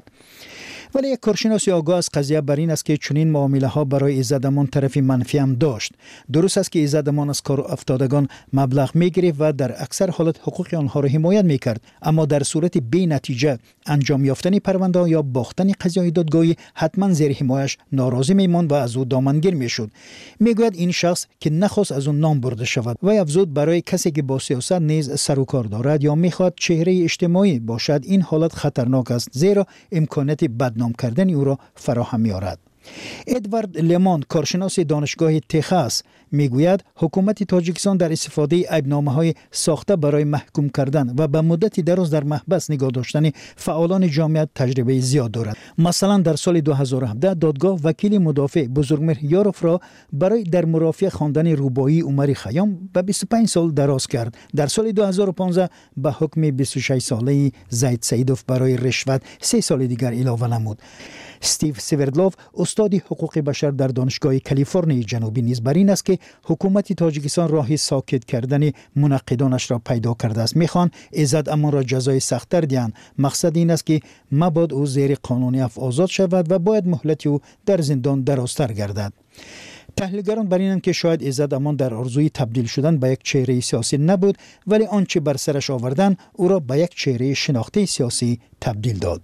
ولی یک کارشناس آگاه از قضیه بر این است که چنین معامله ها برای ایزدامان طرفی منفی هم داشت. درست است که ایزدامان از کار افتادگان مبلغ میگرفت و در اکثر حالات حقوق آنها را حمایت میکرد، اما در صورت بی نتیجه انجام یافتن پرونده یا باختن قضیه دادگاهی حتما زیر حمایش ناراضی میماند و از او دامنگیر میشد. میگوید این شخص که نخواست از اون نام برده شود و افزود برای کسی که با سیاست نیز سر و کار دارد یا میخواد چهره اجتماعی باشد این حالت خطرناک است، زیرا امکانات بدنام کردن او را فراهم می‌آورد. ادوارد لمان کارشناس دانشگاه تگزاس میگوید حکومت تاجیکستان در استفاده عیبنامه‌های ساخته برای محکوم کردن و به مدتی دراز در محبس نگاه داشتن فعالان جامعه تجربه زیاد دارد. مثلا در سال دو هزار و هفده دادگاه وکیل مدافع بزرگمهر یاروف را برای در مرافعه خواندن رباعی عمر خیام به بیست و پنج سال دراز کرد. در سال دو هزار و پانزده به حکم بیست و شش ساله زید سیدوف برای رشوت سه سال دیگر علاوه نمود. استیو سیوردلوف استاد حقوق بشر در دانشگاه کالیفرنیا جنوبی نیز بر این است که حکومت تاجیکستان راه ساکت کردن منقدانش را پیدا کرده است. میخوان ایزدامان را جزای سخت‌تر دهند. مقصد این است که مبادا او زیر قانون عفو آزاد شود و باید مهلت او در زندان درازتر گردد. تحلیلگران بر اینند که شاید ایزدامان در آرزوی تبدیل شدن به یک چهره سیاسی نبود، ولی آنچه بر سرش آوردن او را به یک چهره شناخته سیاسی تبدیل داد.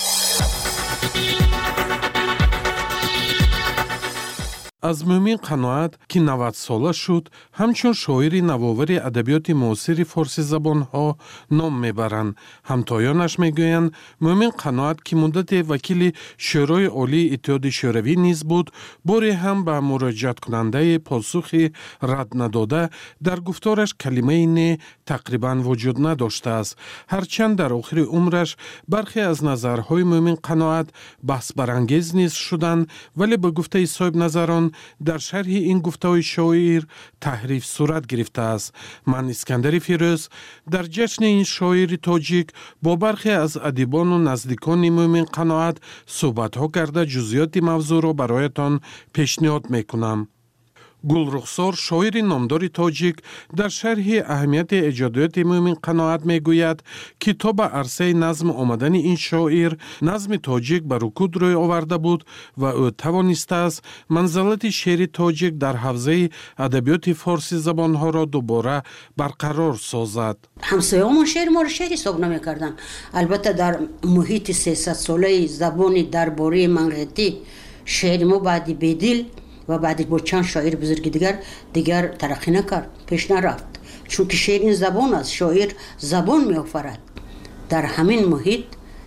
از مومین قناعت که نود ساله شد همچون شاعری نوآور ادبیات معاصر فارسی زبان ها نام میبرند. همتایانش میگویند مومین قناعت که مدت وکیل شورای عالی اتحاد شوروی نیز بود، باری هم به مراجعت کننده پاسخی رد نداده در گفتارش کلمه نه تقریبا وجود نداشته است. هرچند در آخر عمرش برخی از نظرهای مومین قناعت بحث برانگیز نیز شدند، ولی به گفته صاحب نظران در شرح این گفته‌های شاعر تحریف صورت گرفته است. من اسکندر فیروز در جشن این شاعر تاجیک با برخی از ادیبان و نزدیکان مومین قناعت صحبت‌ها کرده جزئیات موضوع را برایتان پیشنهاد می‌کنم. گلرخسار شاعر نامدار تاجیک در شرح اهمیت ایجادیات مومین قناعت میگوید که تا به عرصه نظم آمدن این شاعر نظم تاجیک بر رکود روی آورده بود و او توانسته است منزلت شعر تاجیک در حوزه ادبیات فارسی زبان ها را دوباره برقرار سازد. همسایه‌مون شعر ما را شعر حساب نمی‌کردند. البته در محیط سیصد ساله زبان درباره منقطی شعر ما بعد بدیل و بعد با چند شاعر بزرگ دیگر دیگر ترقی نکرد، پیش نرفت، چون که شعر این زبان است، شاعر زبان می آفرد. در همین محیط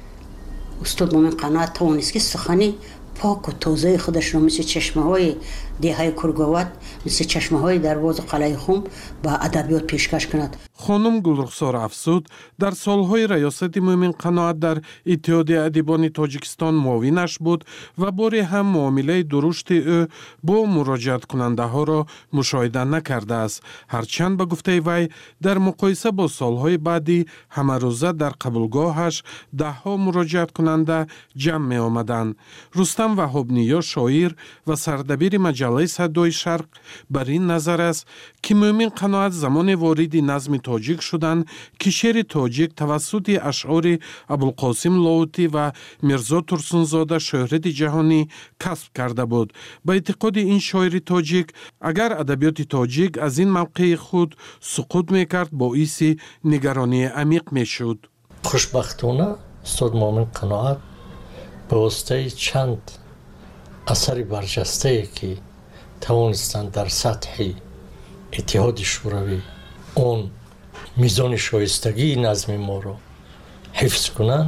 استاد مومن قناعت توانست که سخنی پاک و تازه خودش را مثل چشمه های دیهای کرگاوت، مثل چشمه های درواز قلعه خم با ادبیات پیشکش کند. خانم گلرخسار افزود در سالهای ریاست مومن قناعت در اتحادیه ادیبان تاجیکستان معاونش بود و باری هم معامله درشت او با مراجعت کننده ها را مشاهده نکرده است. هرچند به گفته وی در مقایسه با سالهای بعدی همه روزه در قبولگاهش ده ها مراجعت کننده جمع می آمدند. رستم وهابنیا شاعر و سردبیر مجله صدای شرق بر این نظر است که مومن قناعت زمان وارد نظم تاجیک شدند که شعر تاجیک توسط اشعار ابوالقاسم لاهوتی و میرزا ترسونزاده شهرت جهانی کسب کرده بود. به اعتقاد این شاعر تاجیک اگر ادبیات تاجیک از این موقع خود سقوط میکرد باعث نگرانی عمیق میشد. خوشبختانه استاد مومن قناعت به واسطه چند اثر برجسته که توانستند در سطح اتحاد شوروی اون میزان شایستگی نظم ما رو حفظ کنند،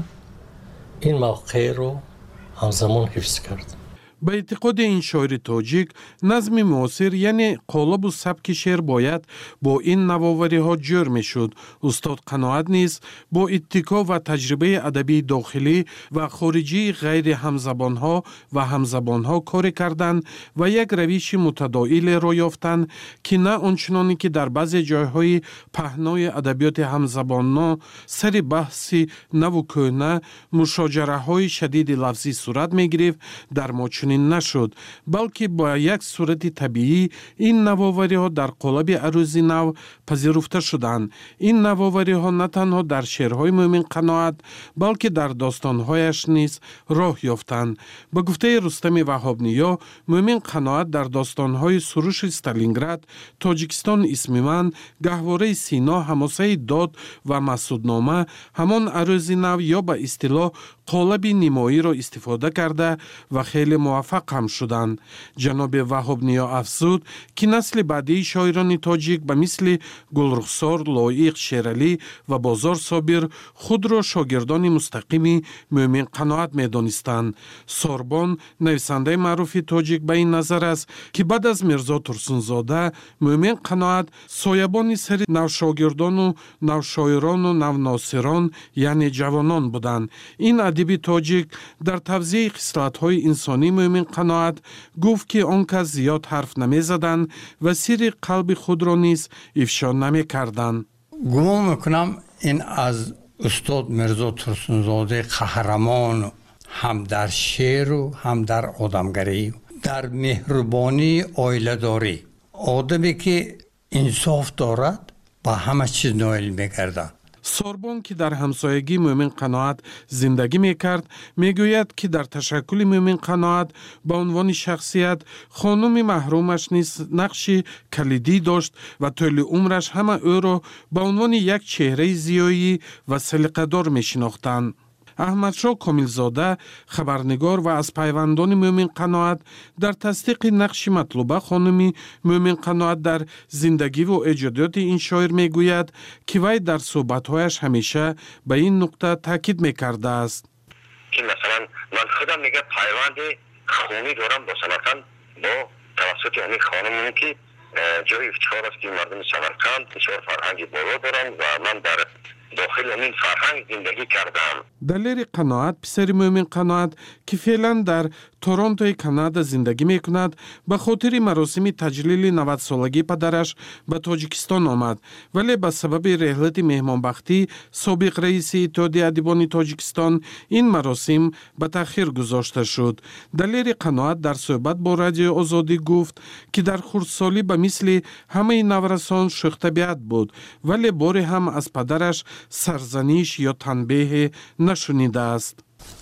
این موقع رو همزمان حفظ کرد. به اعتقاد این شاعر تاجیک نظم معاصر یعنی قالب و سبک شعر باید با این نوآوری ها جور می شد. استاد قناعت نیز با اتکا و تجربه ادبی داخلی و خارجی غیر همزبان ها و همزبان ها کار کردند و یک روش متداول را یافتند که نه آنچنانی که در بعضی جایهای پهنای ادبیات همزبان سر بحث نو و کهنه مشاجره های شدید لفظی صورت می گرفت در ما چنین نشد، بلکه با یک صورت طبیعی این نوآوری ها در قالب عروض نو پذیرفته شدند. این نوآوری ها نه تنها در شعرهای مومن قناعت بلکه در داستانهایش نیز راه یافتند. به گفته رستم وهابنیا مومن قناعت در داستانهای سروش استالینگراد، تاجیکستان اسم من، گهواره سینا، حماسه داد و مسعودنامه همان عروض نو یا به اصطلاح قالب نمایی را استفاده کرده و خیلی موفق هم شدند. جناب وهابنیا افزود که نسل بعدی شاعران تاجیک به مثل گلرخسار، لایق، شیرالی و بازار صابر خود را شاگردان مستقیم مومن قناعت می دانستند. سوربون نویسنده معروف تاجیک به این نظر است که بعد از میرزا ترسونزاده مومن قناعت سایبان سر نوشاگردان و نوشاعران و نوناصران یعنی جوانان بودند. این ادیب تاجیک در توضیح خصلت‌های انسانی مومن قناعت گفت که آن کس زیاد حرف نمی زدند و سر قلب خود را نیز افشا نمی کردند. گمان میکنم این از استاد میرزا ترسونزاده قهرمان هم در شعر و هم در آدمگری، در مهربانی عائله داری، آدمی که انصاف دارد با همه چیز نائل میگردد. سوربون که در همسایگی مومن قناعت زندگی میکرد میگوید که در تشکل مومن قناعت به عنوان شخصیت خانم محرومش نیز نقشی کلیدی داشت و طول عمرش همه او را به عنوان یک چهره زیایی و سلیقه‌دار میشناختند. احمدشاه کاملزاده خبرنگار و از پیوندان مومن قناعت در تصدیق نقش مطلوبه خانمی مومن قناعت در زندگی و ایجادات این شاعر میگوید که وی در صحبت‌هایش همیشه به این نقطه تاکید میکرده است که مثلا من خودم میگه پیوند خونی دارم با مثلا با توسط همین خانمی که جای افتخار است که مردم سمرقند بسیار فرهنگی بالا دارن و من در داخل همین فرهنگ زندگی کردم. دلیر قناعت پسر مومن قناعت که فعلا در تورنتوی کانادا زندگی میکند به خاطر مراسم تجلیل نود سالگی پدرش به تاجیکستان آمد، ولی به سبب رحلت مهمانبختی سابق رئیس اتحادیه ادیبان تاجیکستان این مراسم به تأخیر گذاشته شد. دلیر قناعت در صحبت با رادیو آزادی گفت که در خردسالی به مثل همه نورسان شوخ طبیعت بود، ولی باری هم از پدرش سرزنش یا تنبیه نشنیده است.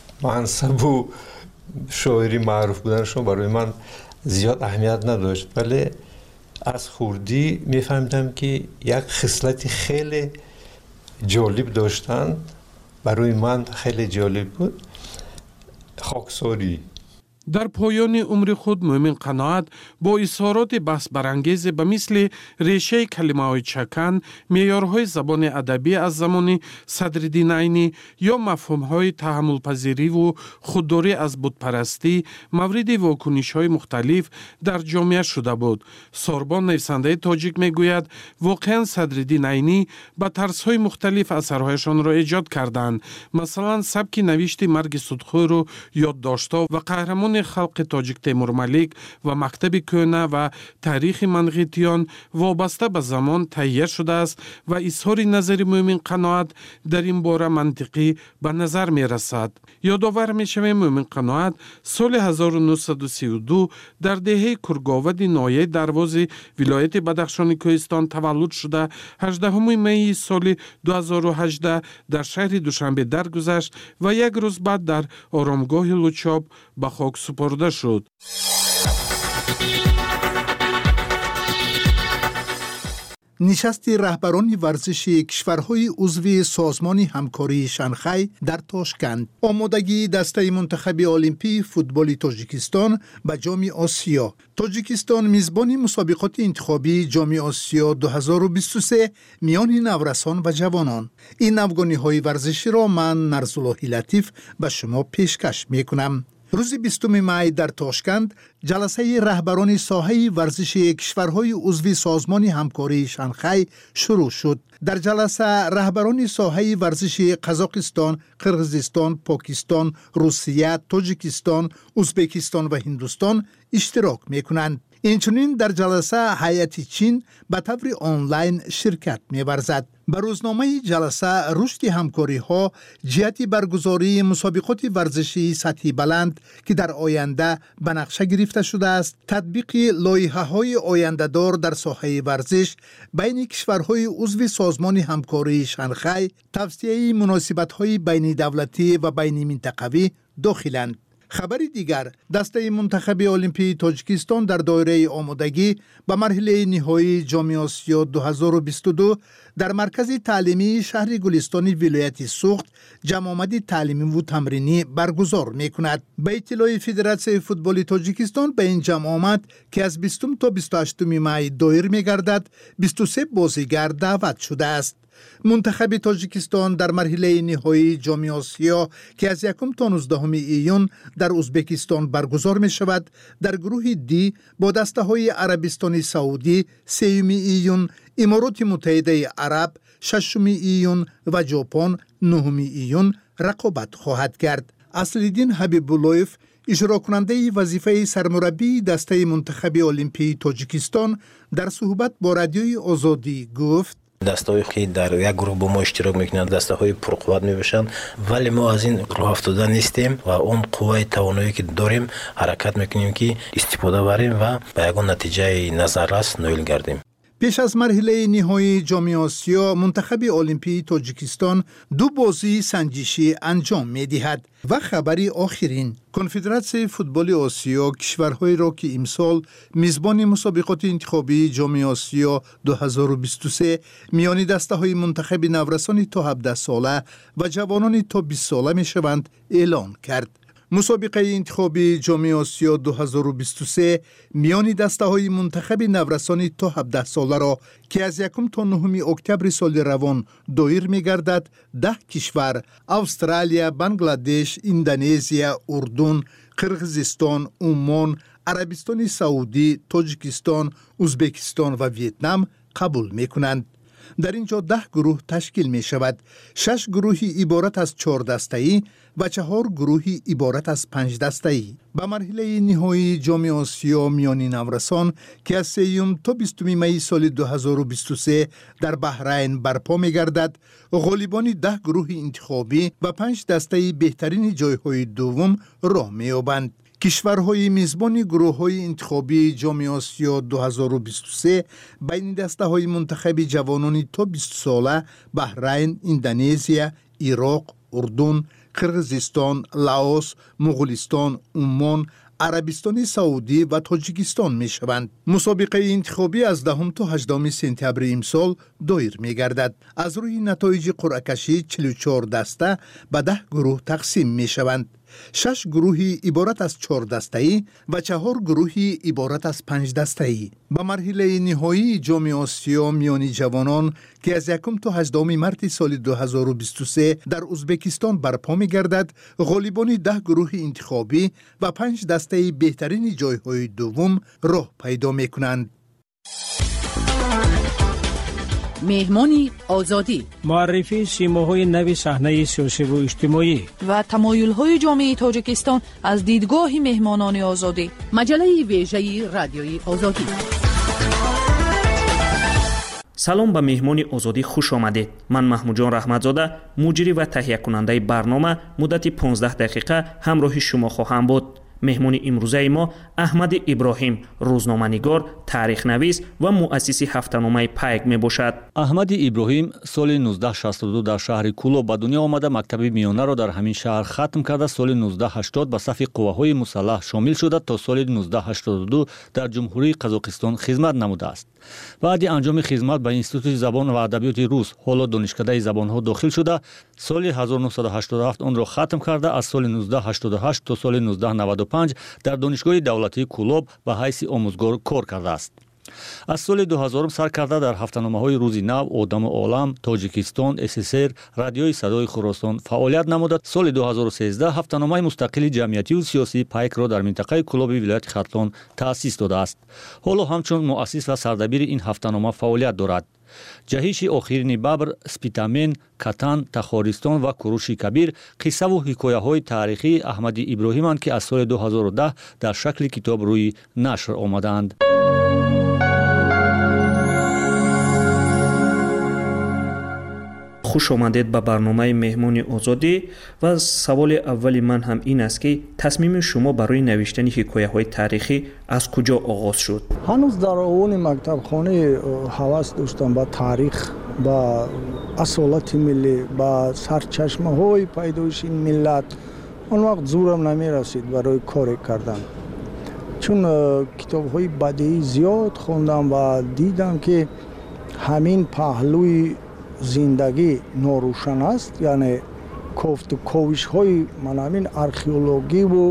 منصب و شاعری معروف بودنشون برای من زیاد اهمیت نداشت، ولی از خردی میفهمیدم که یک خصلت خیلی جالب داشتن. برای من خیلی جالب بود، خاکساری. در پایان عمر خود مومن قناعت با اظهارات بحث برانگیز به مثل ریشه کلمه های چکن، معیارهای زبان ادبی از زمان صدرالدین عینی یا مفهوم های تحمل پذیری و خودداری از بتپرستی مورد واکنش های مختلف در جامعه شده بود. سوربان نویسنده تاجیک میگوید واقعا صدرالدین عینی با طرز های مختلف اثرهایشان را ایجاد کردند. مثلا سبک نوشت مرگ صدخوی رو یادداشت‌ها و قهرمان خلق تاجیک تیمور ملیک و مکتب کهنه و تاریخ منقیتیان وابسته به زمان تهیه شده است و اظهار نظر مومن قناعت در این باره منطقی به نظر می رسد. یادآور می شویم مومن قناعت سال هزار و نهصد و سی و دو در دهه کرگاود ناحیه دروازه ولایت بدخشان کوهستان تولد شده هجدهم می سال دو هزار و هجده در شهر دوشنبه درگذشت و یک روز بعد در آرامگاه لوچاب به خاک سپرده شد. نشست رهبران ورزشی کشورهای عضو سازمان همکاری شانگهای در تاشکند. آمادگی دسته منتخب المپی فوتبال تاجیکستان به جام آسیا. تاجیکستان میزبان مسابقات انتخابی جام آسیا دو هزار و بیست و سه میان نورسان و جوانان. این افغانی ورزشی را من نرزالله لطیف به شما پیشکش میکنم. روز بیستم می در تاشکند جلسه رهبران ساحه ورزشی کشورهای عضو سازمان همکاری شانگهای شروع شد. در جلسه رهبران ساحه ورزشی قزاقستان، قرغیزستان، پاکستان، روسیه، تاجیکستان، ازبکستان و هندوستان اشتراک میکنند. اینچنین در جلسه هیئت چین به طور آنلاین شرکت می‌ورزد. به روزنامه جلسه رشد همکاری ها جهت برگزاری مسابقات ورزشی سطحی بلند که در آینده به نقشه گرفته شده است، تطبیق لایحه های آینده دار در ساحه ورزش بین کشورهای عضو سازمان همکاری شانگهای، توسعه مناسبت های بین دولتی و بین منطقوی داخلند. خبر دیگر، دسته منتخب المپی تاجیکستان در دایره آمادگی به مرحله نهایی جام آسیا دو هزار و بیست و دو در مرکز تعلیمی شهر گلستان ولایت سوخت جمع آمد تعلیمی و تمرینی برگزار می کند. به اطلاع فدراسیون فوتبال تاجیکستان به این جمع آمد که از بیستم تا بیست و هشتم می دایر می گردد بیست و سه بازیگر دعوت شده است. منتخب تاجیکستان در مرحله نهایی جام آسیا که از یکم تا نوزدهم ایون در ازبکستان برگزار می شود در گروه دی با دسته های عربستان سعودی سوم ایون، امارات متحده عرب ششم ایون و ژاپن نهم ایون رقابت خواهد کرد. اصلالدین حبیب‌اللهیف اجرا کننده وظیفه سرمربی دسته منتخب المپی تاجیکستان در صحبت با رادیوی آزادی گفت: دسته‌ای که در یک گروه با ما اشتراک میکنند دسته‌های پرقوت میباشند، ولی ما از این راه افتاده نیستیم و اون قوه توانایی که داریم حرکت میکنیم که استفاده بریم و به یگان نتیجه نظررس نایل گردیم. پیش از مرحله نهایی جام آسیا منتخب المپی تاجیکستان دو بازی سنجشی انجام می‌دهد. و خبری آخرین، کنفدراسیون فوتبال آسیا کشورهای را که امسال میزبان مسابقات انتخابی جام آسیا دو هزار و بیست و سه میان دسته‌های منتخب نورسان تا هفده ساله و جوانان تا بیست ساله میشوند اعلان کرد. مسابقه انتخابی جام آسیا دو هزار و بیست و سه میان دسته‌های منتخب نورسان تا هفده ساله را که از یکم تا نهم اکتبر سال روان دایر می‌گردد ده کشور استرالیا، بنگلادش، اندونزیا، اردن، قرغیزستان، عمان، عربستان سعودی، تاجیکستان، ازبکستان و ویتنام قبول می‌کنند. در اینجا ده گروه تشکیل می شود. شش گروهی عبارت از چهار دسته‌ای و چهار گروهی عبارت از پنج دسته‌ای. به مرحله نهایی جام آسیا میان نورسان که از سوم تا بیستم می سال دو هزار و بیست و سه در بحرین برپا می گردد. غالبان ده گروه انتخابی و پنج دسته بهترین جایهای دوم راه می یابند. کشورهای میزبان گروه‌های انتخابی جام آسیا دو هزار و بیست و سه بین دسته‌های منتخب جوانان تا بیست ساله بحرین، اندونزیا، عراق، اردن، قرغیزستان، لاوس، مغولستان، عمان، عربستان سعودی و تاجیکستان می شوند. مسابقه انتخابی از دهم تا هجدهم سپتامبر امسال دایر می گردد. از روی نتایج قرعه کشی چهل و چهار دسته به ده گروه تقسیم می شوند. شش گروهی عبارت از چهار دسته‌ای و چهار گروهی عبارت از پنج دسته‌ای. به مرحله نهایی جام آسیا میانی جوانان که از یکم تا هجدهم مارس سال دو هزار و بیست و سه در ازبکستان برپا می‌گردد، غالبان ده گروه انتخابی و پنج دسته بهترین جایهای دوم راه پیدا می‌کنند. مهمانی آزادی، معرفی سیماهای نو صحنه سیاسی و اجتماعی و تمایل‌های جامعه تاجیکستان از دیدگاه مهمانان آزادی. مجله ویژه رادیوی آزادی. салом ба меҳмони озодӣ хуш омадед. ман маҳмудҷон раҳматзода, муҷри ва таҳиякунандаи барнома муддати понздаҳ дақиқа ҳамроҳи шумо хоҳам буд. меҳмони имрӯзаи мо аҳмади иброҳим, рӯзноманигор, таърихнавис ва муассиси ҳафтаномаи пайк мебошад. аҳмади иброҳим соли нуздаҳ шасту ду дар шаҳри куло ба дунё омада мактаби миёнаро дар ҳамин шаҳр хатм карда, соли нуздаҳ ҳаштод ба сафи қувваҳои мусаллаҳ шомил шуда, то соли нуздаҳ ҳаштоду ду дар ҷумҳурии Қазоқистон хизмат намудааст. баъди анҷоми хизмат ба Институти забон ва адабиёти рус, ҳоло донишкадаи забонҳо дохил шуда, соли ҳазору нуҳсаду ҳаштоду ҳафт онро хатм карда, аз соли нуздаҳ ҳаштоду ҳашт то соли нуздаҳ наваду панҷ дар донишгоҳи давлатии Кулоб ба ҳайси омӯзгор кор кардааст. аз соли дуҳазорум сар карда дар ҳафтаномаҳои Рӯзи нав, Одаму олам, Тоҷикистон, СССР, радиои Садои Хӯросон фаъолият намуда. соли дуҳазору сездах ҳафтаномаи мустақили ҷамъиятию сиёсии пайкро дар минтақаи Кулоби вилояти Хатлон таъсис додааст. ҳоло ҳамчун муассис ва сардабири ин ҳафтанома фаъолият дорад. ҷаҳиши охирини Бабр, Спитамен, Катан, Тахористон ва Куруши Кабир қиссаву ҳикояҳои таърихии Аҳмади Иброҳиманд, ки аз соли дуҳазору даҳ дар шакли китоб рӯи нашр омадаанд. хуш омадед ба барномаи меҳмони озодӣ. ва саволи аввали ман ҳам ин аст, ки тасмими шумо барои навиштани ҳикояҳои таърихӣ аз куҷо оғоз шуд? ҳанӯз дар овони мактабхона ҳавас доштам ба таърих, ба асолати миллӣ, ба сарчашмаҳои пайдоиши миллат. он вақт зӯрам намерасид барои коре кардан, чун китобҳои бадеӣ зиёд хондам ва дидам ки ҳамин паҳлӯи зиндагӣ норӯшан аст, яъне кофту ковишҳои манамин археологиву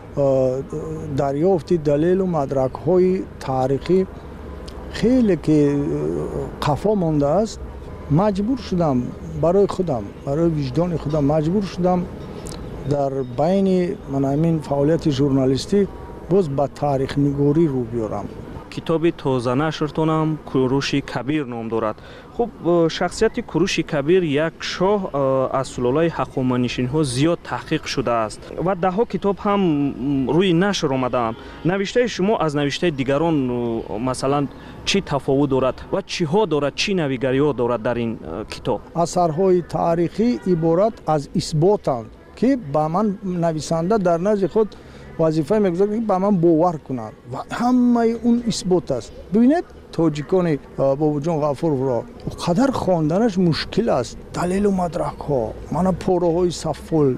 дарёфти далелу мадракҳои таърихӣ хеле ки қафо мондааст. маҷбур шудам барои худам, барои виҷдони худам маҷбур шудам дар байни манамин фаъолияти журналистӣ боз ба таърихнигорӣ рӯ биёрам. китоби тозанашртонам Куруши Кабир ном дорад. хуб, шахсияти Куруши Кабир як шоҳ аз сулолаи ҳақоқанишинҳо зиёд таҳқиқ шудааст ва даҳҳо китоб ҳам рӯи нашр омадаам. навиштаи шумо аз навиштаи дигарон масалан чӣ тафовут дорад ва чиҳо дорад, чӣ навигариҳо дорад дар ин китоб? асарҳои таърихӣ иборат аз исботанд, ки ба ман нависанда дар назди худ вазифа мегузорад ки ба ман бовар кунанд ва ҳамаи он исбот аст. бибинед тоҷикони Бобуҷон Ғафуровро қадар хонданаш мушкил аст. далелу мадракҳо, мана пораҳои саффул,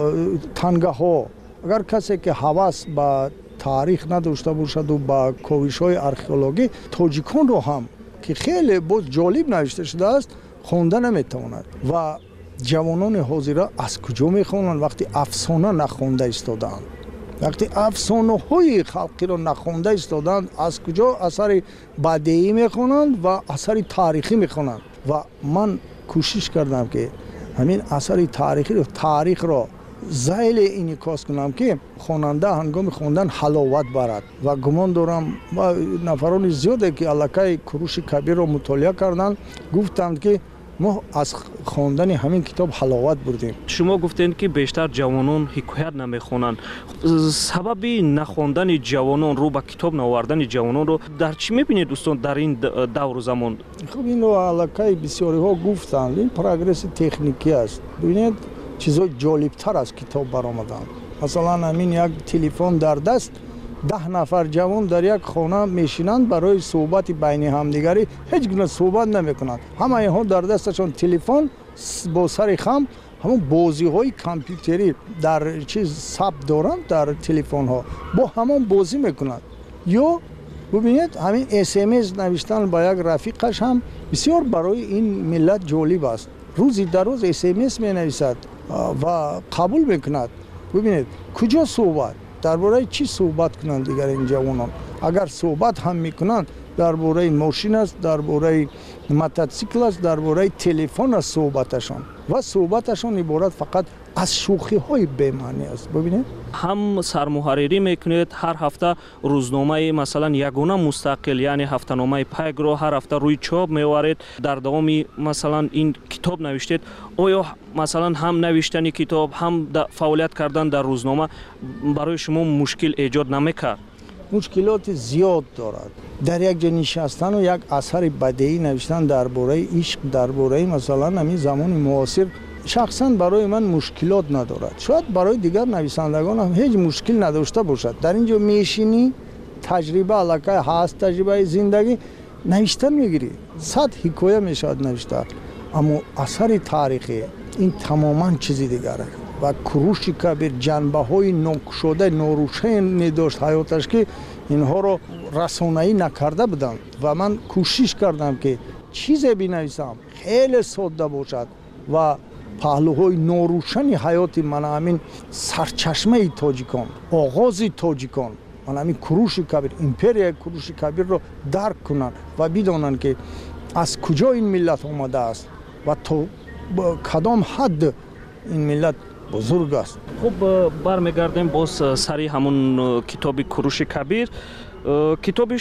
тангаҳо. агар касе ки ҳавас ба таърих надошта бошаду ба ковишҳои археологӣ, тоҷиконро ҳам ки хеле боз ҷолиб навишта шудааст, хонда наметавонад. ва ҷавонони ҳозира аз куҷо мехонанд вақти афсона нахонда истодаанд? вақти афсонаҳои халқиро нахонда истоданд, аз куҷо асари бадеӣ мехонанд ва асари таърихӣ мехонанд? ва ман кӯшиш кардам ки ҳамин асари таърихиро таърихро зайле инъикос кунам, ки хонанда ҳангоми хондан ҳаловат барад. ва гумон дорам ва нафарони зиёде ки аллакай Куруши Кабирро мутолиа карданд, гуфтанд ки мо аз хондани ҳамин китоб ҳаловат бурдем. шумо гуфтед ки бештар ҷавонон ҳикоят намехонанд. сабаби нахондани ҷавонон, рӯ ба китоб навовардани ҷавононро дар чӣ мебинед устон дар ин давру замон? хуб, инро аллакай бисёриҳо гуфтанд, ин прогресси техникӣ аст. бибинед чизҳои ҷолибтар аз китоб баромаданд. масалан ҳамин як телефон дар даст, даҳ нафар ҷавон дар як хона мешинанд, барои суҳбати байни ҳамдигарӣ ҳеҷ гуна суҳбат намекунанд. ҳамаиҳо дар дасташон телефон бо сари хам, ҳамон бозиҳои компютерӣ дар чиз сабт доранд дар телефонҳо, бо ҳамон бозӣ мекунанд. ё бубинед ҳамин смс навиштан ба як рафиқаш ҳам бисёр барои ин миллат ҷолиб аст. рӯзи дароз смс менависад ва қабул мекунад. ببینید کجا صحبت درباره چی صحبت کنند دیگر این جوانان اگر صحبت هم میکنند درباره ماشین است درباره موتورسیکل است درباره تلفن است صحبتشان و صحبتشان عبارت فقط از شوخی های بی‌معنی است ببینید هم سرمحرری میکنید هر هفته روزنامه مثلا یگانه مستقل یعنی هفته‌نامه پیگ رو هر هفته روی چاپ میوارید در دوام مثلا این کتاب نوشتید آیا مثلا هم نوشتن کتاب هم فعالیت کردن در روزنامه برای شما مشکل ایجاد نمیکرد مشکلات زیاد دارد در یک جا نشستن و یک اثر بدیعی نوشتن درباره عشق درباره مثلا همین زمان معاصر شخصا برای من مشکلات ندارد شاید برای دیگر نویسندگان هم هیچ مشکل نداشته باشد در اینجا میشینی تجربه علاقه هست تجربه زندگی نوشته میگیری صد حکایه میشود نوشته اما اثر تاریخی این تماما چیزی دیگره و کروش کبیر جنبه های نکشوده نوروشن داشت حیاتش که اینها رو رسانه‌ای نکرده بودم و من کوشش کردم که چیزی بنویسم خیلی ساده باشد و پهلوهای نوروشنی حیات من همین سرچشمه تاجیکان آغاز تاجیکان من همین کروش کبیر امپریای کروش کبیر رو درک کنن و بدانن که از کجا این ملت آمده است و تا کدام حد این ملت بزرگ است خب برمیگردیم باز سری همون کتاب کروش کبیر کتاب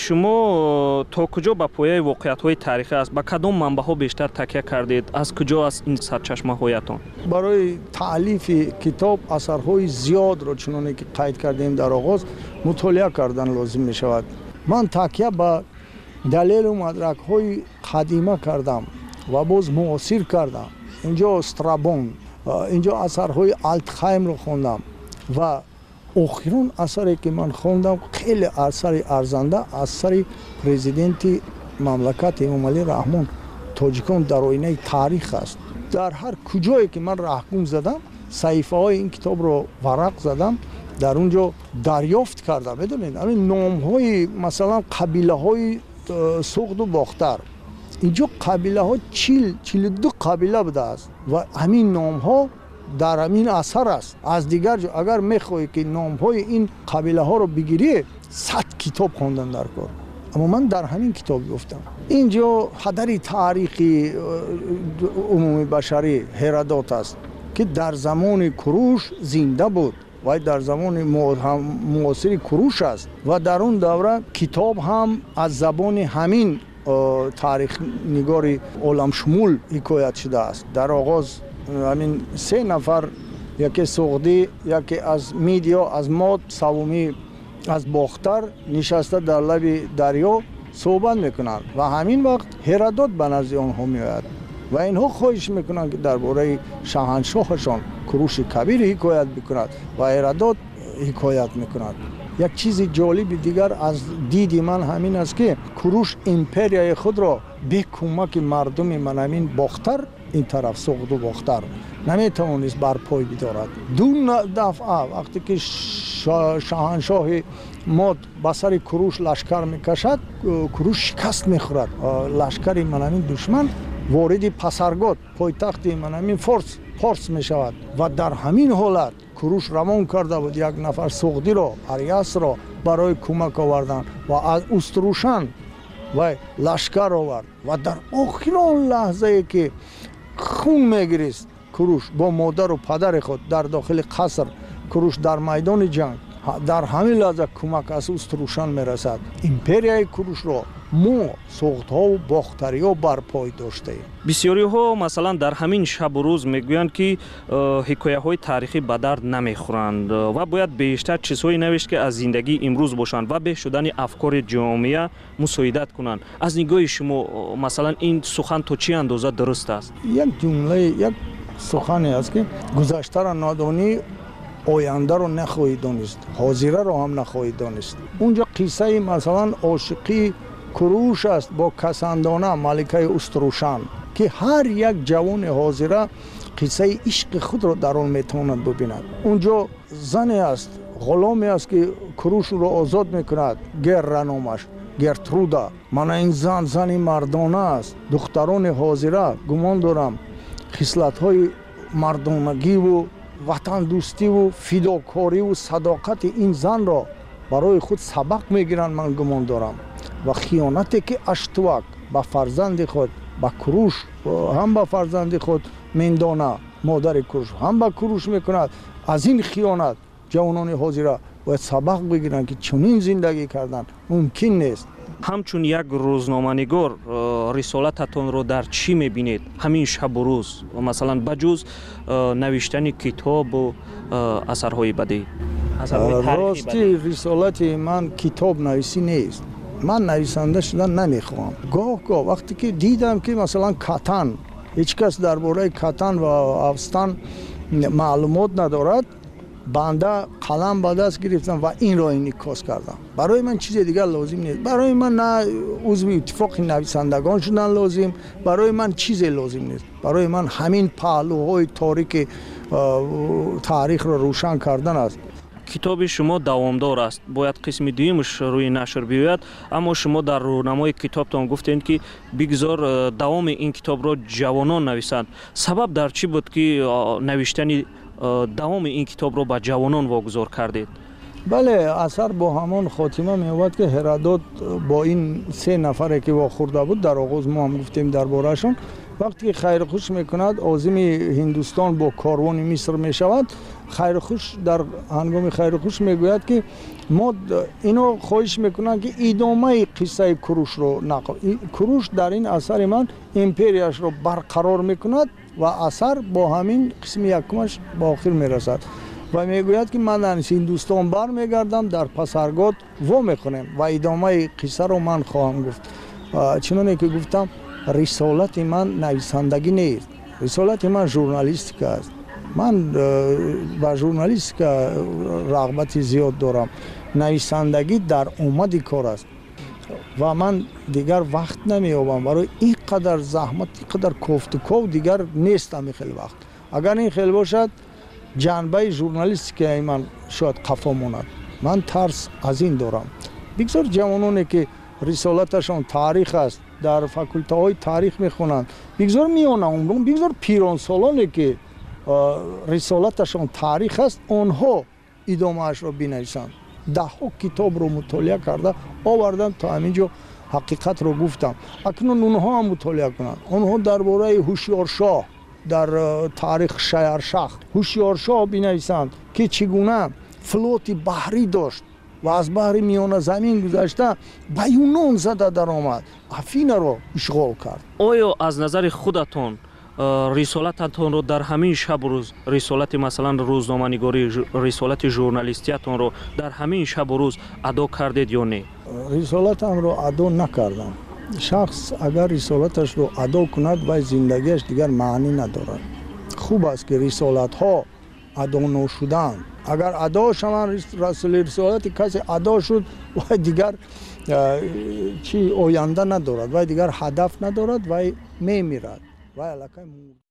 شما تا کجا به پایه واقعیت های تاریخی است با کدام منبع ها بیشتر تکیه کردید از کجا از این سرچشمه هایتان برای تالیف کتاب اثرهای زیاد را چنانه که قید کردیم در آغاز مطالعه کردن لازم می شود من تکیه به دلیل و مدرک های قدیمه کردم و باز معاصر کردم اینجا استرابون اینجا اثرهای آلتخایم رو خوندم و آخرین اثری که من خوندم خیلی اثر ارزنده اثر پرزیدنت مملکت امام علی رحمان تاجیکان در آینه تاریخ است در هر کجایی که من رهگم زدم صحیفه های این کتاب رو ورق زدم در اونجا دریافت کردم بدونید همین نام های مثلا قبیله های سوخت و باختر اینجا قبیله ها چیل چیل دو قبیله بوده است و همین نام ها در همین اثر است از دیگر جا اگر میخوایی که نام های این قبیله ها رو بگیری صد کتاب خوندن در کار اما من در همین کتاب گفتم اینجا پدر تاریخی عمومی بشری هرودوت است که در زمان کروش زنده بود و در زمان معاصر کروش است و در اون دوره کتاب هم از زبان همین تاریخ نگار عالم شمول حکایت شده است در آغاز همین سه نفر یکی سوغدی یکی از میدیا از ماد سومی از باختر نشسته در لب دریا صحبت میکنند و همین وقت هرودوت به نزد آنها میآید و اینها خواهش میکنند که درباره شاهنشاهشان کروش کبیر حکایت بکند و هرودوت حکایت میکند یک چیز جالب دیگر از دید من همین است که کروش امپریای خود را به کمک مردم من همین باختر این طرف سوغد و باختر نمیتوانست بر پای بدارد دو دفعه وقتی که شاهنشاه ماد به سر کروش لشکر میکشد کروش شکست میخورد لشکر من همین دشمن وارد پسرگاد پایتخت من همین فارس پارس میشود و در همین حالت کروش روان کرده بود یک نفر سوغدی را اریاس را برای کمک آوردن و از استروشن و لشکر آورد و در آخرین لحظه که خون میگریست کروش با مادر و پدر خود در داخل قصر کروش در میدان جنگ در همین لحظه کمک از استروشن میرسد امپریای کروش را ما سوغدها و باختری ها برپای داشته ایم بسیاری ها مثلا در همین شب و روز میگویند که حکایه های تاریخی به درد نمیخورند و باید بیشتر چیزهایی نوشت که از زندگی امروز باشند و به شدن افکار جامعه مساعدت کنند از نگاه شما مثلا این سخن تو چی اندازه درست است یک جمله یک سخنی است که گذشته را نادانی آینده رو نخواهید دانست حاضره رو هم نخواهید دانست اونجا قصه مثلا عاشقی کروش است با کسندانه ملکه استروشن که هر یک جوان حاضره قصه عشق خود را در آن میتواند ببیند اونجا زنی است غلامی است که کروش رو آزاد میکند گر نامش گرترودا من این زن زنی مردانه است دختران حاضره گمان دارم خصلت های مردانگی و ватандӯстиву фидокориву садоқати ин занро барои худ сабақ мегиранд, ман гумон дорам. ва хиёнате ки аштувак ба фарзанди худ, ба куруш, ҳам ба фарзанди худ мендона, модари куруш ҳам ба куруш мекунад. аз ин хиёнат ҷавонони ҳозира бояд сабақ бигиранд ки чунин зиндагӣ кардан мумкин нест. ҳамчун як рӯзноманигор рисолататонро дар чӣ мебинед ҳамин шабу рӯз, масалан ба ҷуз навиштани китобу асарҳои бадӣ? рости рисолати ман китобнависӣ нест. ман нависанда шудан намехоҳам. гоҳ гоҳ вақте ки дидам ки масалан катан, ҳеҷ кас дар бораи катан ва австан маълумот надорад, банда қалам ба даст гирифтам ва инро инъикос кардам. барои ман чизе дигар лозим нест. барои ман на узви иттифоқи нависандагон шудан лозим, барои ман чизе лозим нест. барои ман ҳамин паҳлӯҳои торики таърихро рӯшан кардан аст. китоби шумо давомдор аст, бояд қисми дуюмаш рӯи нашр биёяд, аммо шумо дар рӯнамои китобтон гуфтед ки бигзор давоми ин китобро ҷавонон нависанд. сабаб дар чӣ буд ки навиштани давоми ин китобро ба ҷавонон вогузор кардед? бале, асар бо ҳамон хотима меёбад ки Ҳеродот бо ин се нафаре ки вохӯрда буд, дар оғоз мо ҳам гуфтем дар бораашон, вақте ки хайрухуш мекунад, озими Ҳиндустон бо корвони Миср мешавад, хайрухуш дар ҳангоми хайрухуш мегӯяд ки мо ино хоҳиш мекунанд ки идомаи қиссаи Курушро нақл. Куруш дар ин асари ман империяшро барқарор мекунад ва асар бо ҳамин қисми якумаш ба охир мерасад ва мегӯяд ки ман дар Ҳиндустон бармегардам, дар пасаргот во мехонем ва идомаи қиссаро ман хоҳам гуфт. чуноне ки гуфтам, рисолати ман нависандагӣ нест, рисолати ман журналистика аст. ман ба журналистика рағбати зиёд дорам. нависандагӣ дар омади кор аст ва ман дигар вақт намеёбам барои ин қадар заҳмат, ин қадар кофтуков дигар нестам ин хел вақт. агар ин хел бошад, ҷанбаи журналистикаи ман шояд қафо монад. ман тарс аз ин дорам. бигзор ҷавононе ки рисолаташон таърих аст, дар факултаҳои таърих мехонанд, бигзор миёнанд, бигзор пиронсолоне ки рисолаташон таърих аст, онҳо идомаашро бинависанд. даҳҳо китобро мутолиа карда овардам то ҳамин ҷо ҳақиқатро гуфтам. акнун онҳо ҳам мутолиа кунанд. онҳо дар бораи ҳушёршоҳ дар таърих шаяршах ҳушёршоҳ бинависанд ки чӣ гуна флоти баҳрӣ дошт ва аз баҳри миёназамин гузашта ба Юнон зада даромад, Афинаро ишғол кард. оё аз назари худатон рисолататонро дар ҳамин шабу рӯз, рисолати масалан рӯзноманигорӣ, рисолати журналистиятонро дар ҳамин шабу рӯз адо кардед ё не? рисолатамро адо накардам. шахс агар рисолаташро адо кунад, вай зиндагиаш дигар маънӣ надорад. хуб аст ки рисолатҳо адо ношуданд. агар адо шаванд, рисолати касе адо шуд, вай дигар чи оянда надорад, вай дигар ҳадаф надорад, вай мемирад. вай аллакай